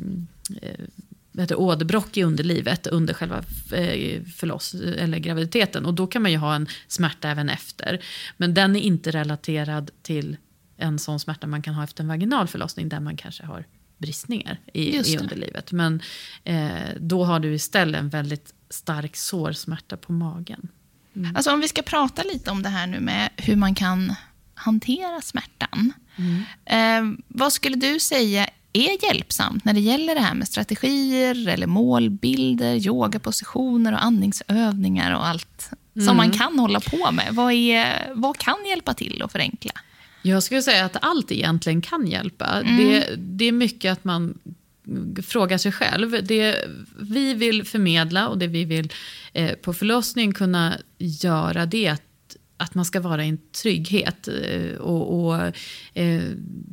eh, åderbråck i underlivet under själva förloss eller graviditeten, och då kan man ju ha en smärta även efter, men den är inte relaterad till en sån smärta man kan ha efter en vaginal förlossning, där man kanske har bristningar i, i underlivet. Men eh, då har du istället en väldigt stark sårsmärta på magen. Mm. Alltså om vi ska prata lite om det här nu med hur man kan hantera smärtan. Mm. Eh, vad skulle du säga är hjälpsamt när det gäller det här med strategier eller målbilder, yogapositioner och andningsövningar och allt mm. som man kan hålla på med? Vad, är, vad kan hjälpa till och förenkla? Jag skulle säga att allt egentligen kan hjälpa. Mm. Det, det är mycket att man frågar sig själv. Det vi vill förmedla och det vi vill eh, på förlossningen kunna göra, det är att att man ska vara i en trygghet och, och eh,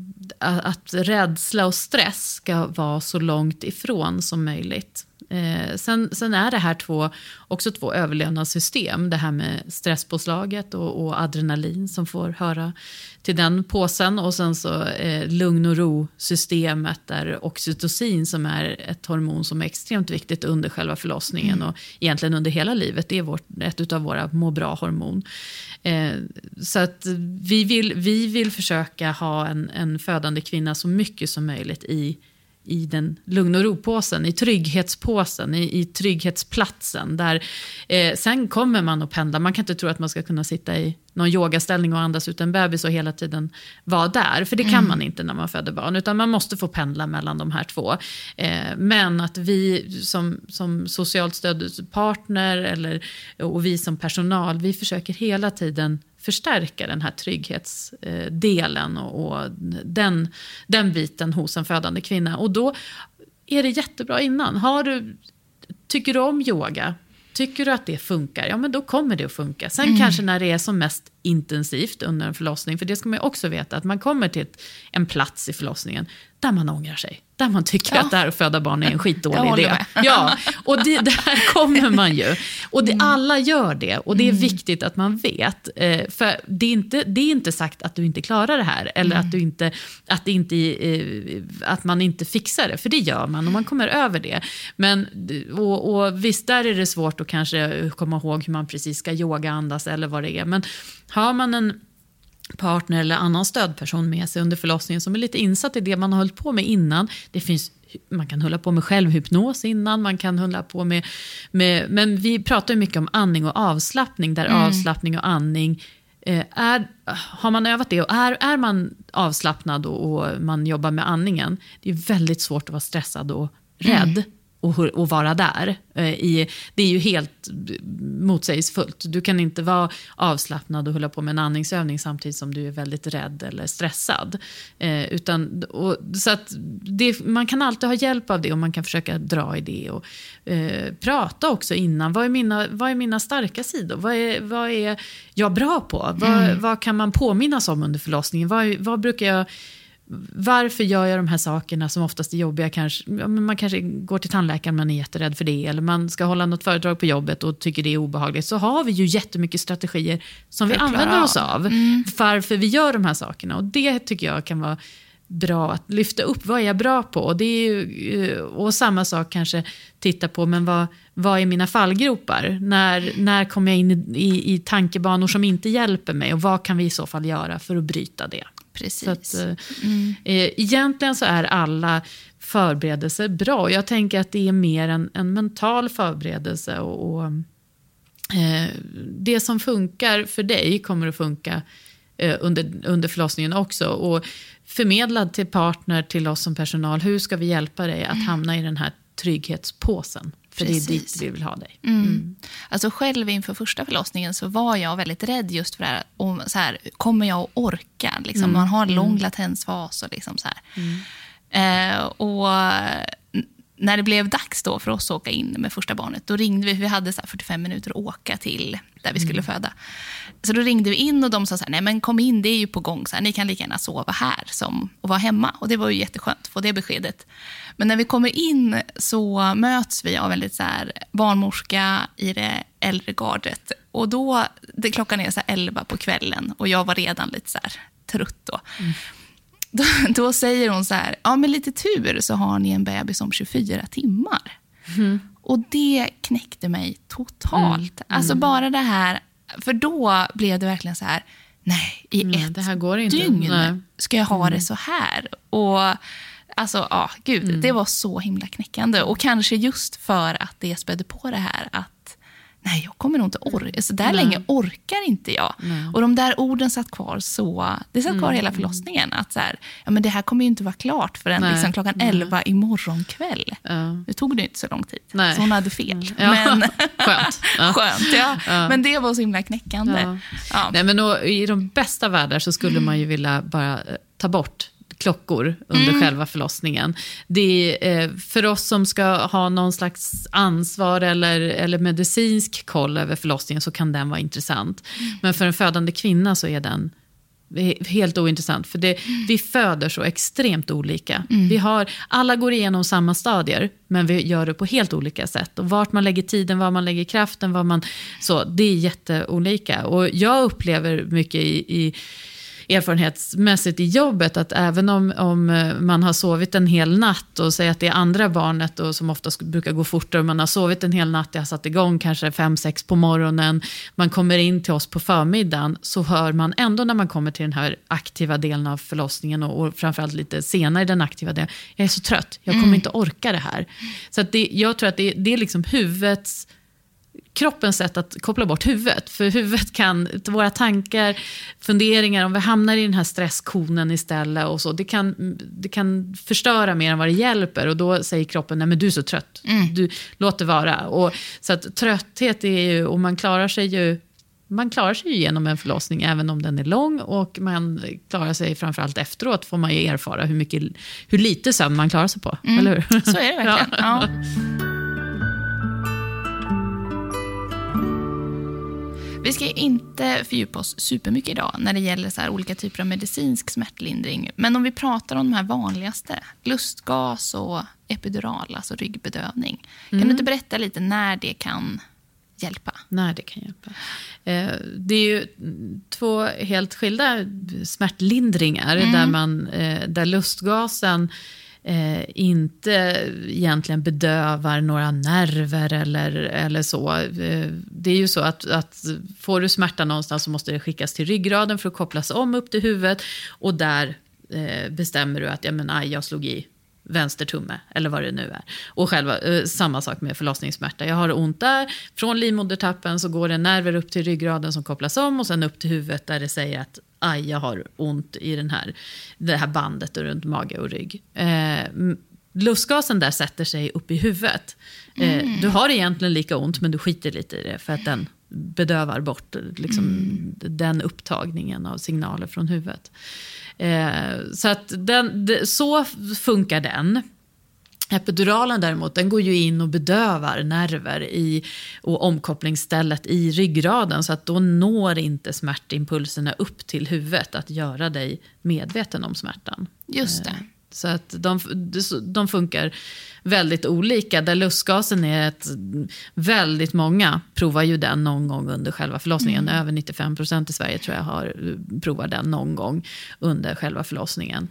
att rädsla och stress ska vara så långt ifrån som möjligt. Eh, sen, sen är det här två, också två överlevnadssystem. Det här med stresspåslaget och, och adrenalin som får höra till den påsen. Och sen så eh, lugn- och ro-systemet där oxytocin som är ett hormon som är extremt viktigt under själva förlossningen mm. och egentligen under hela livet. Det är vårt, ett av våra må bra-hormon. Eh, så att vi vill, vi vill försöka ha en, en födande kvinna så mycket som möjligt i i den lugn- och ropåsen, i trygghetspåsen, i, i trygghetsplatsen. Där, eh, sen kommer man att pendla. Man kan inte tro att man ska kunna sitta i någon yogaställning och andas ut en bebis och hela tiden vara där. För det kan mm. man inte när man föder barn. Utan man måste få pendla mellan de här två. Eh, men att vi som, som socialt stödpartner eller, och vi som personal, vi försöker hela tiden förstärka den här trygghetsdelen och, och den, den biten hos en födande kvinna. Och då är det jättebra innan. Har du, tycker du om yoga? Tycker du att det funkar? Ja, men då kommer det att funka. Sen mm. kanske när det är som mest intensivt under en förlossning. För det ska man också veta, att man kommer till ett, en plats i förlossningen där man ångrar sig. Där man tycker ja. att det här att föda barn är en skitdålig idé. Ja, och det, där kommer man ju. Och det, alla gör det. Och det är mm. viktigt att man vet. Eh, för det är, inte, det är inte sagt att du inte klarar det här. Eller mm. att, du inte, att, det inte, eh, att man inte fixar det. För det gör man och man kommer över det. Men, och, och visst, där är det svårt att kanske komma ihåg hur man precis ska yoga, andas eller vad det är. Men har man en partner eller annan stödperson med sig under förlossningen som är lite insatt i det man har hållit på med innan. Det finns, man kan hålla på med självhypnos innan, man kan hålla på med, med men vi pratar ju mycket om andning och avslappning, där mm. avslappning och andning eh, är, har man övat det och är, är man avslappnad och, och man jobbar med andningen, det är väldigt svårt att vara stressad och rädd. Mm. Och, och vara där. I, det är ju helt motsägelsefullt. Du kan inte vara avslappnad och hålla på med en andningsövning samtidigt som du är väldigt rädd eller stressad. Eh, utan, och, så att det, man kan alltid ha hjälp av det och man kan försöka dra i det. Och eh, prata också innan. Vad är mina, vad är mina starka sidor? Vad är, vad är jag bra på? Vad, mm. vad kan man påminnas om under förlossningen? Vad, vad brukar jag... Varför gör jag de här sakerna som oftast är jobbiga? Kanske, man kanske går till tandläkaren, man är jätterädd för det. Eller man ska hålla något föredrag på jobbet och tycker det är obehagligt. Så har vi ju jättemycket strategier som vi använder oss av. Mm. Varför vi gör de här sakerna. Och det tycker jag kan vara bra att lyfta upp. Vad är jag bra på? Och, det är ju, och samma sak kanske titta på, men vad, vad är mina fallgropar? När, när kommer jag in i, i, i tankebanor som inte hjälper mig? Och vad kan vi i så fall göra för att bryta det? Precis. Så att, mm. eh, egentligen så är alla förberedelser bra. Jag tänker att det är mer en, en mental förberedelse. Och, och eh, det som funkar för dig kommer att funka eh, under, under förlossningen också. Och förmedlad till partner, till oss som personal. Hur ska vi hjälpa dig att hamna i den här trygghetspåsen? För Precis. Det är dit vi vill ha dig. Mm. Mm. Alltså själv inför första förlossningen så var jag väldigt rädd just för det här. Om, så här kommer jag att orka? Liksom, mm. Man har en lång latensfas och liksom så här. Mm. Eh, och när det blev dags då för oss att åka in med första barnet, då ringde vi, vi hade så här fyrtiofem minuter att åka till där vi skulle mm. föda. Så då ringde vi in och de sa så här, nej men kom in, det är ju på gång. Så här, ni kan lika gärna sova här som att vara hemma. Och det var ju jätteskönt att få det beskedet. Men när vi kommer in så möts vi av en lite så här barnmorska i det äldre gardet. Och då, det, klockan är så här elva på kvällen och jag var redan lite så här trött då. Mm. Då, då säger hon så här, ja med lite tur så har ni en bebis om tjugofyra timmar. Mm. Och det knäckte mig totalt. Mm. Alltså bara det här, för då blev det verkligen så här, nej, i mm, ett det här går inte. dygn nej. ska jag ha mm. det så här. Och alltså, ja, gud, mm. det var så himla knäckande. Och kanske just för att det spädde på det här att nej, jag kommer nog inte orka. Så där nej. länge orkar inte jag. Nej. Och de där orden satt kvar så... Det satt kvar mm. hela förlossningen. Att så här, ja, men det här kommer ju inte vara klart förrän liksom klockan nej. elva imorgon kväll. Ja. Det tog det inte så lång tid. Nej. Så hon hade fel. Ja. Men, skönt. Ja. Skönt, ja. ja. Men det var så himla knäckande. Ja. Ja. Nej, men då, i de bästa världar så skulle mm. man ju vilja bara ta bort klockor under mm. själva förlossningen. Det är, eh, för oss som ska ha någon slags ansvar eller, eller medicinsk koll över förlossningen så kan den vara intressant. Mm. Men för en födande kvinna så är den helt ointressant. För det, mm. vi föder så extremt olika. Mm. Vi har, alla går igenom samma stadier, men vi gör det på helt olika sätt. Och vart man lägger tiden, var man lägger kraften, var man, så, det är jätteolika. Och jag upplever mycket i, i erfarenhetsmässigt i jobbet att även om, om man har sovit en hel natt och säger att det är andra barnet och som ofta brukar gå fortare, man har sovit en hel natt, jag har satt igång kanske fem, sex på morgonen, man kommer in till oss på förmiddagen, så hör man ändå när man kommer till den här aktiva delen av förlossningen och, och framförallt lite senare i den aktiva delen, jag är så trött, jag kommer mm. inte orka det här. Så att det, jag tror att det, det är liksom huvudets kroppens sätt att koppla bort huvudet. För huvudet kan, våra tankar, funderingar, om vi hamnar i den här stresskonen istället och så, det kan, det kan förstöra mer än vad det hjälper. Och då säger kroppen, nej men du är så trött. Mm. Du, låt det vara. Och, så att trötthet är ju, och man klarar sig ju man klarar sig ju genom en förlossning även om den är lång, och man klarar sig framförallt efteråt, får man ju erfara hur, mycket, hur lite sömn man klarar sig på. Mm. Eller hur? Så är det verkligen. Ja. Ja. Vi ska inte fördjupa oss supermycket idag när det gäller så här olika typer av medicinsk smärtlindring. Men om vi pratar om de här vanligaste, lustgas och epidural, alltså ryggbedövning. Mm. Kan du inte berätta lite när det kan hjälpa? När det kan hjälpa. Eh, det är ju två helt skilda smärtlindringar mm. där, man, eh, där lustgasen Eh, inte egentligen bedövar några nerver eller, eller så. Eh, det är ju så att, att får du smärta någonstans så måste det skickas till ryggraden för att kopplas om upp till huvudet, och där eh, bestämmer du att ja, men, aj, jag slog i vänster tumme eller vad det nu är. Och själva, eh, samma sak med förlossningssmärta. Jag har ont där, från livmodertappen så går det nerver upp till ryggraden som kopplas om och sen upp till huvudet där det säger att aj, jag har ont i den här, det här bandet runt mage och rygg. Eh, lustgasen där sätter sig upp i huvudet. Eh, mm. Du har egentligen lika ont, men du skiter lite i det för att den bedövar bort liksom, mm. den upptagningen av signaler från huvudet. Eh, så att den, det, så funkar den. Epiduralen däremot, den går ju in och bedövar nerver i, och omkopplingsstället i ryggraden, så att då når inte smärtimpulserna upp till huvudet att göra dig medveten om smärtan. Just det. Så att de, de funkar väldigt olika. Där lustgasen är ett, väldigt många provar ju den någon gång under själva förlossningen. Mm. Över nittiofem procent i Sverige tror jag har provat den någon gång under själva förlossningen.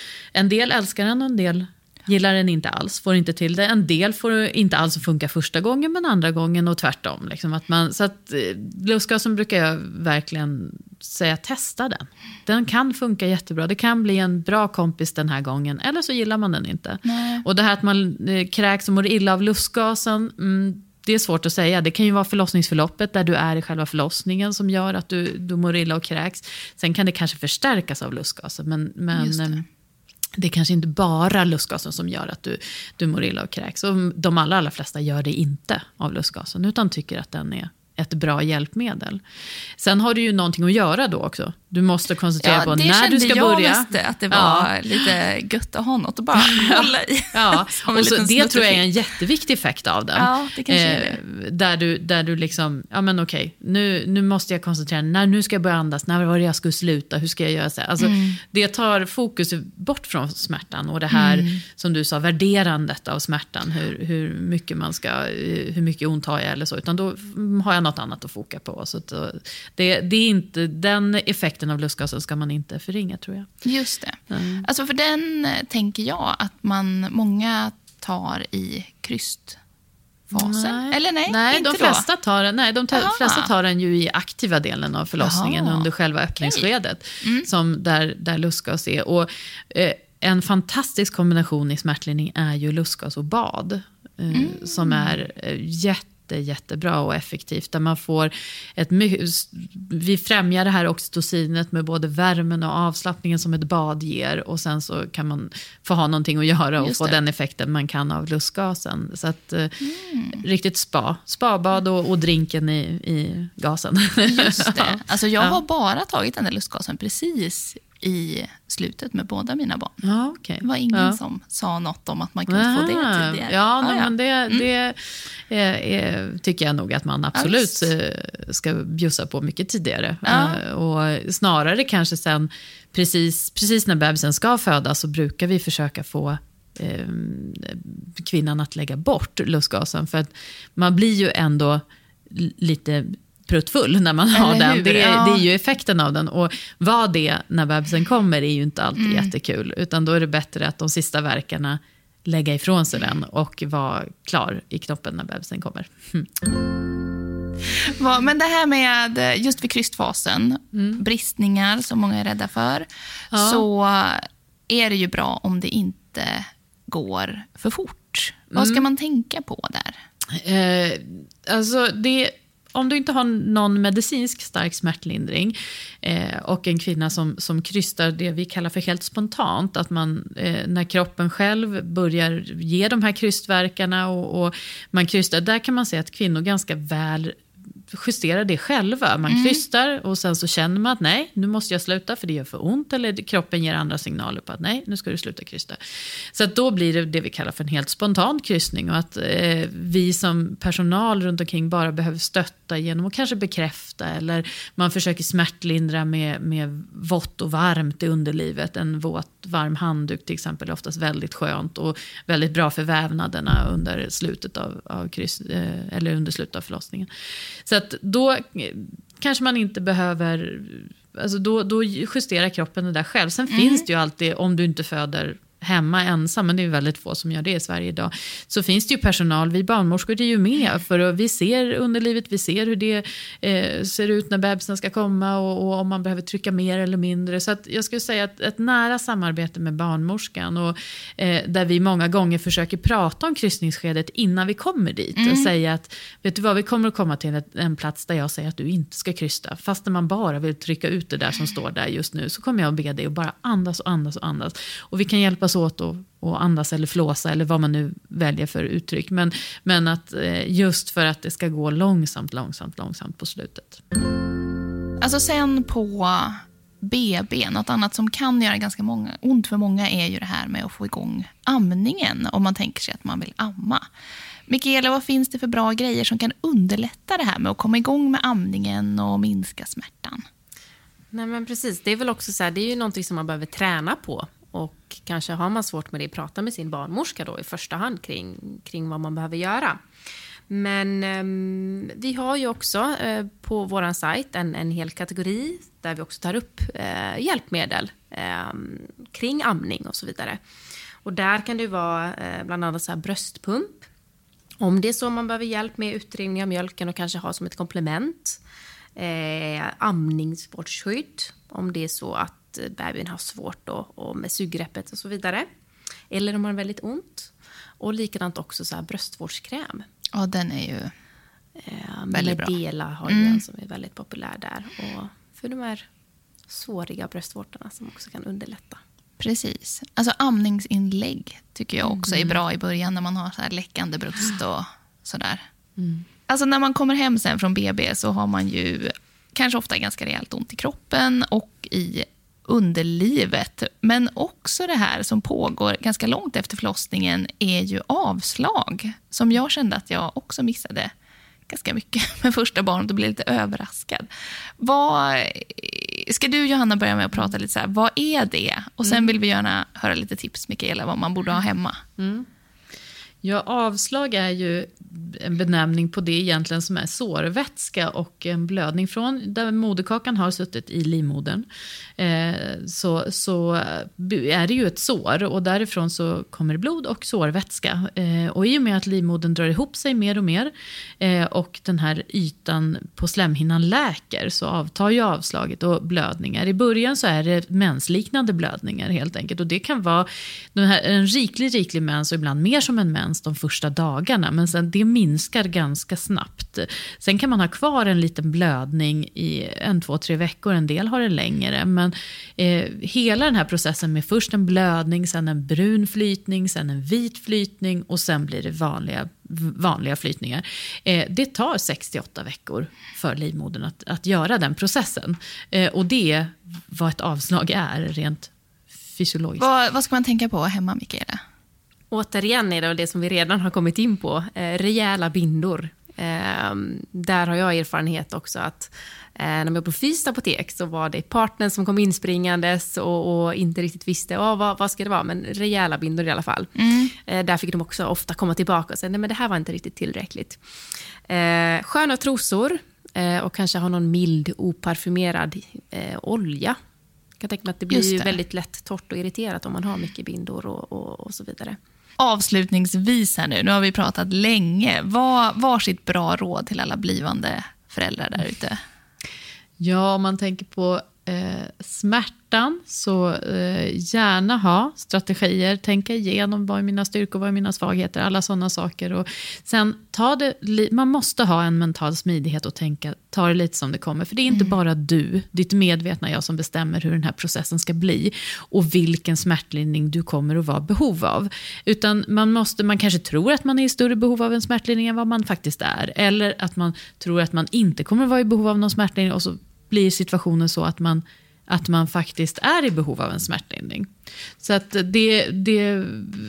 En del älskar den och en del gillar den inte alls, får inte till det. En del får inte alls funka första gången, men andra gången och tvärtom. Liksom att man, så att lustgasen brukar jag verkligen säga, testa den. Den kan funka jättebra. Det kan bli en bra kompis den här gången, eller så gillar man den inte. Nej. Och det här att man eh, kräks och mår illa av lustgasen, mm, det är svårt att säga. Det kan ju vara förlossningsförloppet där du är i själva förlossningen som gör att du, du mår illa och kräks. Sen kan det kanske förstärkas av lustgasen, men, men det är kanske inte bara lustgasen som gör att du, du mår illa och kräks. Och de allra, allra flesta gör det inte av lustgasen, utan tycker att den är ett bra hjälpmedel. Sen har du ju någonting att göra då också. Du måste koncentrera ja, på när du ska börja. Det kände jag att det var ja. lite gött att ha något att bara hålla i. Ja, och så, det tror jag är en jätteviktig effekt av den. Ja, det kanske eh, är det. Där du, där du liksom, ja men okej, nu, nu måste jag koncentrera. När, nu ska jag börja andas, när var det jag skulle sluta, hur ska jag göra så här? Alltså, mm. det tar fokus bort från smärtan och det här, mm. som du sa, värderandet av smärtan. Hur, hur mycket man ska, hur mycket ont har jag eller så. Utan då har jag något annat att foka på. Så att, det, det är inte, den effekten av lustgasen ska man inte förringa, tror jag. Just det. Mm. Alltså för den tänker jag att man, många tar i krystfasen. Nej. Eller nej, nej inte de flesta då? Tar, nej, de tar, flesta tar den ju i aktiva delen av förlossningen. Aha. Under själva öppningsskedet. Mm. Som där, där lustgas är. Och eh, en fantastisk kombination i smärtlindring är ju lustgas och bad. Mm. Som är jätte jättebra och effektivt, där man får ett vi främjar det här oxytocinet med både värmen och avslappningen som ett bad ger, och sen så kan man få ha någonting att göra och Just få det. den effekten man kan av lustgasen. Så att mm. riktigt spa, spabad och, och drinken i, i gasen. Just det. Alltså jag har bara tagit den där lustgasen precis i slutet med båda mina barn. Ja, okay. Det var ingen ja. som sa något om att man kunde Aha. få det tidigare. Ja, ah, nej, ja. men det, mm. det är, är, tycker jag nog att man absolut ja, ska bjussa på mycket tidigare. Ja. Och snarare kanske sen, precis, precis när bebisen ska födas, så brukar vi försöka få eh, kvinnan att lägga bort lustgasen. För att man blir ju ändå lite pruttfull när man har den. Det, ja. det är ju effekten av den. Och vad det när bebisen kommer är ju inte alltid mm. jättekul. Utan då är det bättre att de sista verkarna lägga ifrån sig den och vara klar i knoppen när bebisen kommer. Mm. Men det här med just vid krystfasen, mm. bristningar som många är rädda för, ja. så är det ju bra om det inte går för fort. Mm. Vad ska man tänka på där? Eh, alltså det Om du inte har någon medicinsk stark smärtlindring eh, och en kvinna som, som krystar det vi kallar för helt spontant, att man eh, när kroppen själv börjar ge de här krystverkarna och, och man krystar, där kan man se att kvinnor ganska väl justera det själva. Man mm. krystar och sen så känner man att nej, nu måste jag sluta för det gör för ont, eller kroppen ger andra signaler på att nej, nu ska du sluta krysta. Så att då blir det det vi kallar för en helt spontan krystning, och att eh, vi som personal runt omkring bara behöver stötta genom att kanske bekräfta, eller man försöker smärtlindra med, med vått och varmt i underlivet. En våt, varm handduk till exempel är oftast väldigt skönt och väldigt bra för vävnaderna under slutet av, av kryss, eh, eller under slutet av förlossningen. Så att då kanske man inte behöver, alltså då, då justerar kroppen det där själv. Sen mm. finns det ju alltid, om du inte föder hemma ensam, men det är väldigt få som gör det i Sverige idag, så finns det ju personal, vi barnmorskor är ju med, för vi ser underlivet, vi ser hur det eh, ser ut när bebisen ska komma, och, och om man behöver trycka mer eller mindre. Så att jag skulle säga att ett nära samarbete med barnmorskan, och eh, där vi många gånger försöker prata om krystningsskedet innan vi kommer dit mm. och säga att, vet du vad, vi kommer att komma till ett, en plats där jag säger att du inte ska krysta, fast när man bara vill trycka ut det där som står där just nu, så kommer jag att be dig att bara andas och andas och andas, och vi kan hjälpa åt och, och andas eller flåsa eller vad man nu väljer för uttryck, men, men att eh, just för att det ska gå långsamt, långsamt, långsamt på slutet. Alltså sen på B B, något annat som kan göra ganska många, ont för många är ju det här med att få igång amningen, om man tänker sig att man vill amma. Mikaela, vad finns det för bra grejer som kan underlätta det här med att komma igång med amningen och minska smärtan? Nej, men precis, det är väl också så här, det är ju någonting som man behöver träna på. Och kanske har man svårt med det, prata med sin barnmorska då i första hand kring, kring vad man behöver göra. Men eh, vi har ju också eh, på våran sajt en, en hel kategori där vi också tar upp eh, hjälpmedel eh, kring amning och så vidare. Och där kan det vara eh, bland annat så här bröstpump. Om det är så man behöver hjälp med utdrivning av mjölken och kanske ha som ett komplement. Eh, amningssportskydd om det är så att bebisen har svårt då, och med suggreppet och så vidare. Eller om man har väldigt ont. Och likadant också så här bröstvårdskräm. Ja, den är ju eh, väldigt bra. Medela har ju mm. en som är väldigt populär där. Och för de här svåriga bröstvårtorna som också kan underlätta. Precis. Alltså amningsinlägg tycker jag också mm. är bra i början när man har så här läckande bröst och sådär. Mm. Alltså när man kommer hem sen från B B så har man ju kanske ofta ganska rejält ont i kroppen och i underlivet. Men också det här som pågår ganska långt efter förlossningen är ju avslag. Som jag kände att jag också missade ganska mycket med första barnet och blev lite överraskad. Vad, ska du, Johanna, börja med att prata lite så här, vad är det? Och sen vill vi gärna höra lite tips, Mikaela, vad man borde ha hemma. Mm. Ja, avslag är ju en benämning på det egentligen som är sårvätska och en blödning från där moderkakan har suttit i livmodern. Eh, så, så är det ju ett sår och därifrån så kommer det blod och sårvätska. Eh, och i och med att livmodern drar ihop sig mer och mer eh, och den här ytan på slemhinnan läker så avtar ju avslaget och blödningar. I början så är det mensliknande blödningar helt enkelt och det kan vara den här, en riklig, riklig mens och ibland mer som en mens de första dagarna, men sen det minskar ganska snabbt. Sen kan man ha kvar en liten blödning i en, två, tre veckor, en del har det längre, men eh, hela den här processen med först en blödning, sen en brun flytning, sen en vit flytning och sen blir det vanliga, vanliga flytningar. Eh, det tar sex till åtta veckor för livmodern att, att göra den processen. Eh, och det är vad ett avslag är rent fysiologiskt. Vad, vad ska man tänka på hemma, Mikaela? Återigen är det det som vi redan har kommit in på. Eh, rejäla bindor. Eh, där har jag erfarenhet också att eh, när jag var på Fys apotek så var det partnern som kom inspringandes och, och inte riktigt visste oh, vad, vad ska det vara, men rejäla bindor i alla fall. Mm. Eh, där fick de också ofta komma tillbaka och säga nej men det här var inte riktigt tillräckligt. Eh, sköna trosor eh, och kanske ha någon mild oparfumerad eh, olja. Jag kan tänka mig att det blir det. väldigt lätt torrt och irriterat om man har mycket bindor och, och, och så vidare. Avslutningsvis här nu, nu har vi pratat länge. Vad var sitt bra råd till alla blivande föräldrar där ute? Ja, om man tänker på eh, smärtan så eh, gärna ha strategier. Tänka igenom vad är mina styrkor, vad är mina svagheter, alla sådana saker. Och sen ta det, man måste ha en mental smidighet och tänka, ta det lite som det kommer. För det är inte mm. bara du, ditt medvetna jag som bestämmer hur den här processen ska bli. Och vilken smärtlindring du kommer att vara behov av. Utan man måste, man kanske tror att man är i större behov av en smärtlindring än vad man faktiskt är. Eller att man tror att man inte kommer att vara i behov av någon smärtlindring och så blir situationen så att man, att man faktiskt är i behov av en smärtlindring. Så att det, det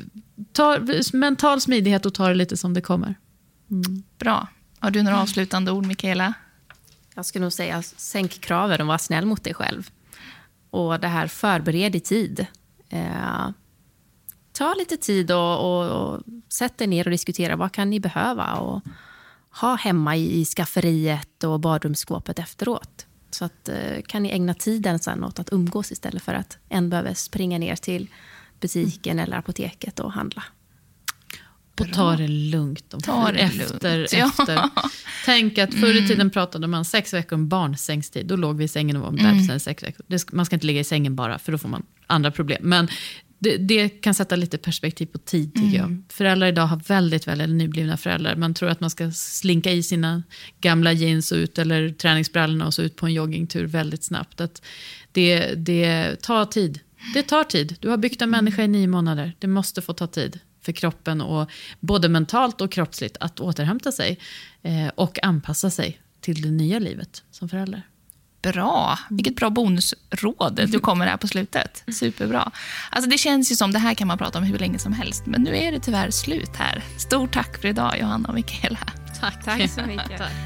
tar mental smidighet och tar det lite som det kommer. Mm. Bra. Har du några avslutande ord, Mikaela? Jag skulle nog säga sänk kraven och var snäll mot dig själv. Och det här förbered i tid. Eh, ta lite tid och, och, och sätt er ner och diskutera vad kan ni behöva och ha hemma i, i skafferiet och badrumsskåpet efteråt. Så att, eh, kan ni ägna tiden sen åt att umgås istället för att en behöver springa ner till butiken mm. eller apoteket och handla. Och ta det lugnt. Och ta det efter, lugnt. efter. Ja. Tänk att förr i tiden pratade man sex veckor om barnsängstid. Då låg vi i sängen och var med mm. sex veckor. Det, man ska inte ligga i sängen bara för då får man andra problem. Men det, det kan sätta lite perspektiv på tid tycker mm. jag. Föräldrar idag har väldigt, väldigt nyblivna föräldrar. Man tror att man ska slinka i sina gamla jeans och ut eller träningsbrallorna och så ut på en joggingtur väldigt snabbt. Att det, det tar tid. Det tar tid. Du har byggt en människa i nio månader. Det måste få ta tid för kroppen och både mentalt och kroppsligt att återhämta sig eh, och anpassa sig till det nya livet som förälder. Bra. Vilket bra bonusråd du kommer här på slutet. Superbra. Alltså det känns ju som det här kan man prata om hur länge som helst. Men nu är det tyvärr slut här. Stort tack för idag, Johanna och Mikaela. Tack, tack så mycket. Tack.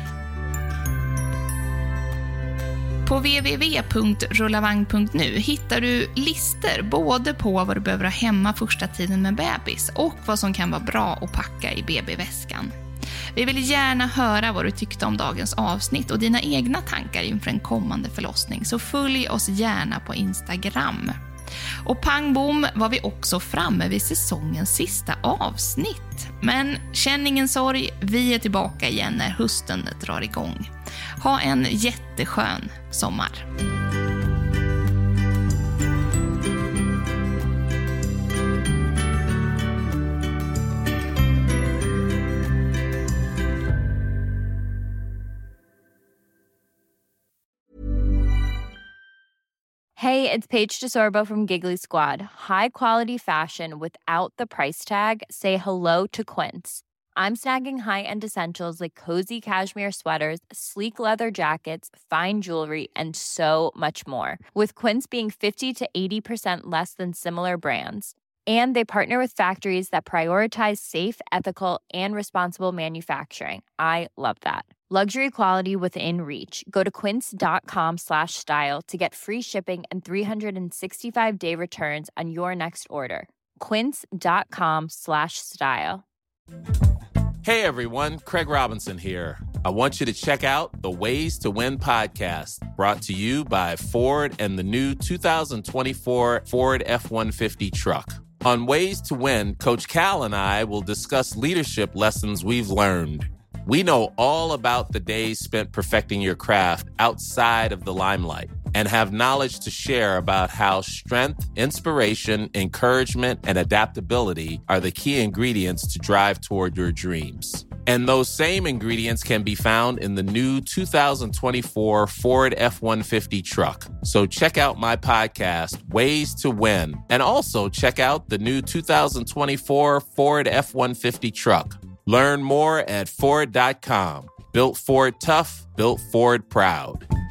På w w w punkt rullavagn punkt nu hittar du lister både på vad du behöver ha hemma första tiden med bebis och vad som kan vara bra att packa i B B-väskan. Vi vill gärna höra vad du tyckte om dagens avsnitt och dina egna tankar inför en kommande förlossning, så följ oss gärna på Instagram. Och pang bom var vi också framme vid säsongens sista avsnitt. Men känn ingen sorg, vi är tillbaka igen när hösten drar igång. Ha en jätteskön sommar. Hey, it's Paige DeSorbo from Giggly Squad. High quality fashion without the price tag. Say hello to Quince. I'm snagging high-end essentials like cozy cashmere sweaters, sleek leather jackets, fine jewelry, and so much more. With Quince being fifty to eighty percent less than similar brands. And they partner with factories that prioritize safe, ethical, and responsible manufacturing. I love that. Luxury quality within reach. Go to quince.com slash style to get free shipping and three sixty-five day returns on your next order. Quince.com slash style. Hey everyone, Craig Robinson here. I want you to check out the Ways to Win podcast, brought to you by Ford and the new two thousand twenty-four Ford F one fifty truck. On Ways to Win, Coach Cal and I will discuss leadership lessons we've learned. We know all about the days spent perfecting your craft outside of the limelight and have knowledge to share about how strength, inspiration, encouragement, and adaptability are the key ingredients to drive toward your dreams. And those same ingredients can be found in the new two thousand twenty-four Ford F one fifty truck. So check out my podcast, Ways to Win, and also check out the new two thousand twenty-four Ford F one fifty truck. Learn more at Ford dot com. Built Ford tough, built Ford proud.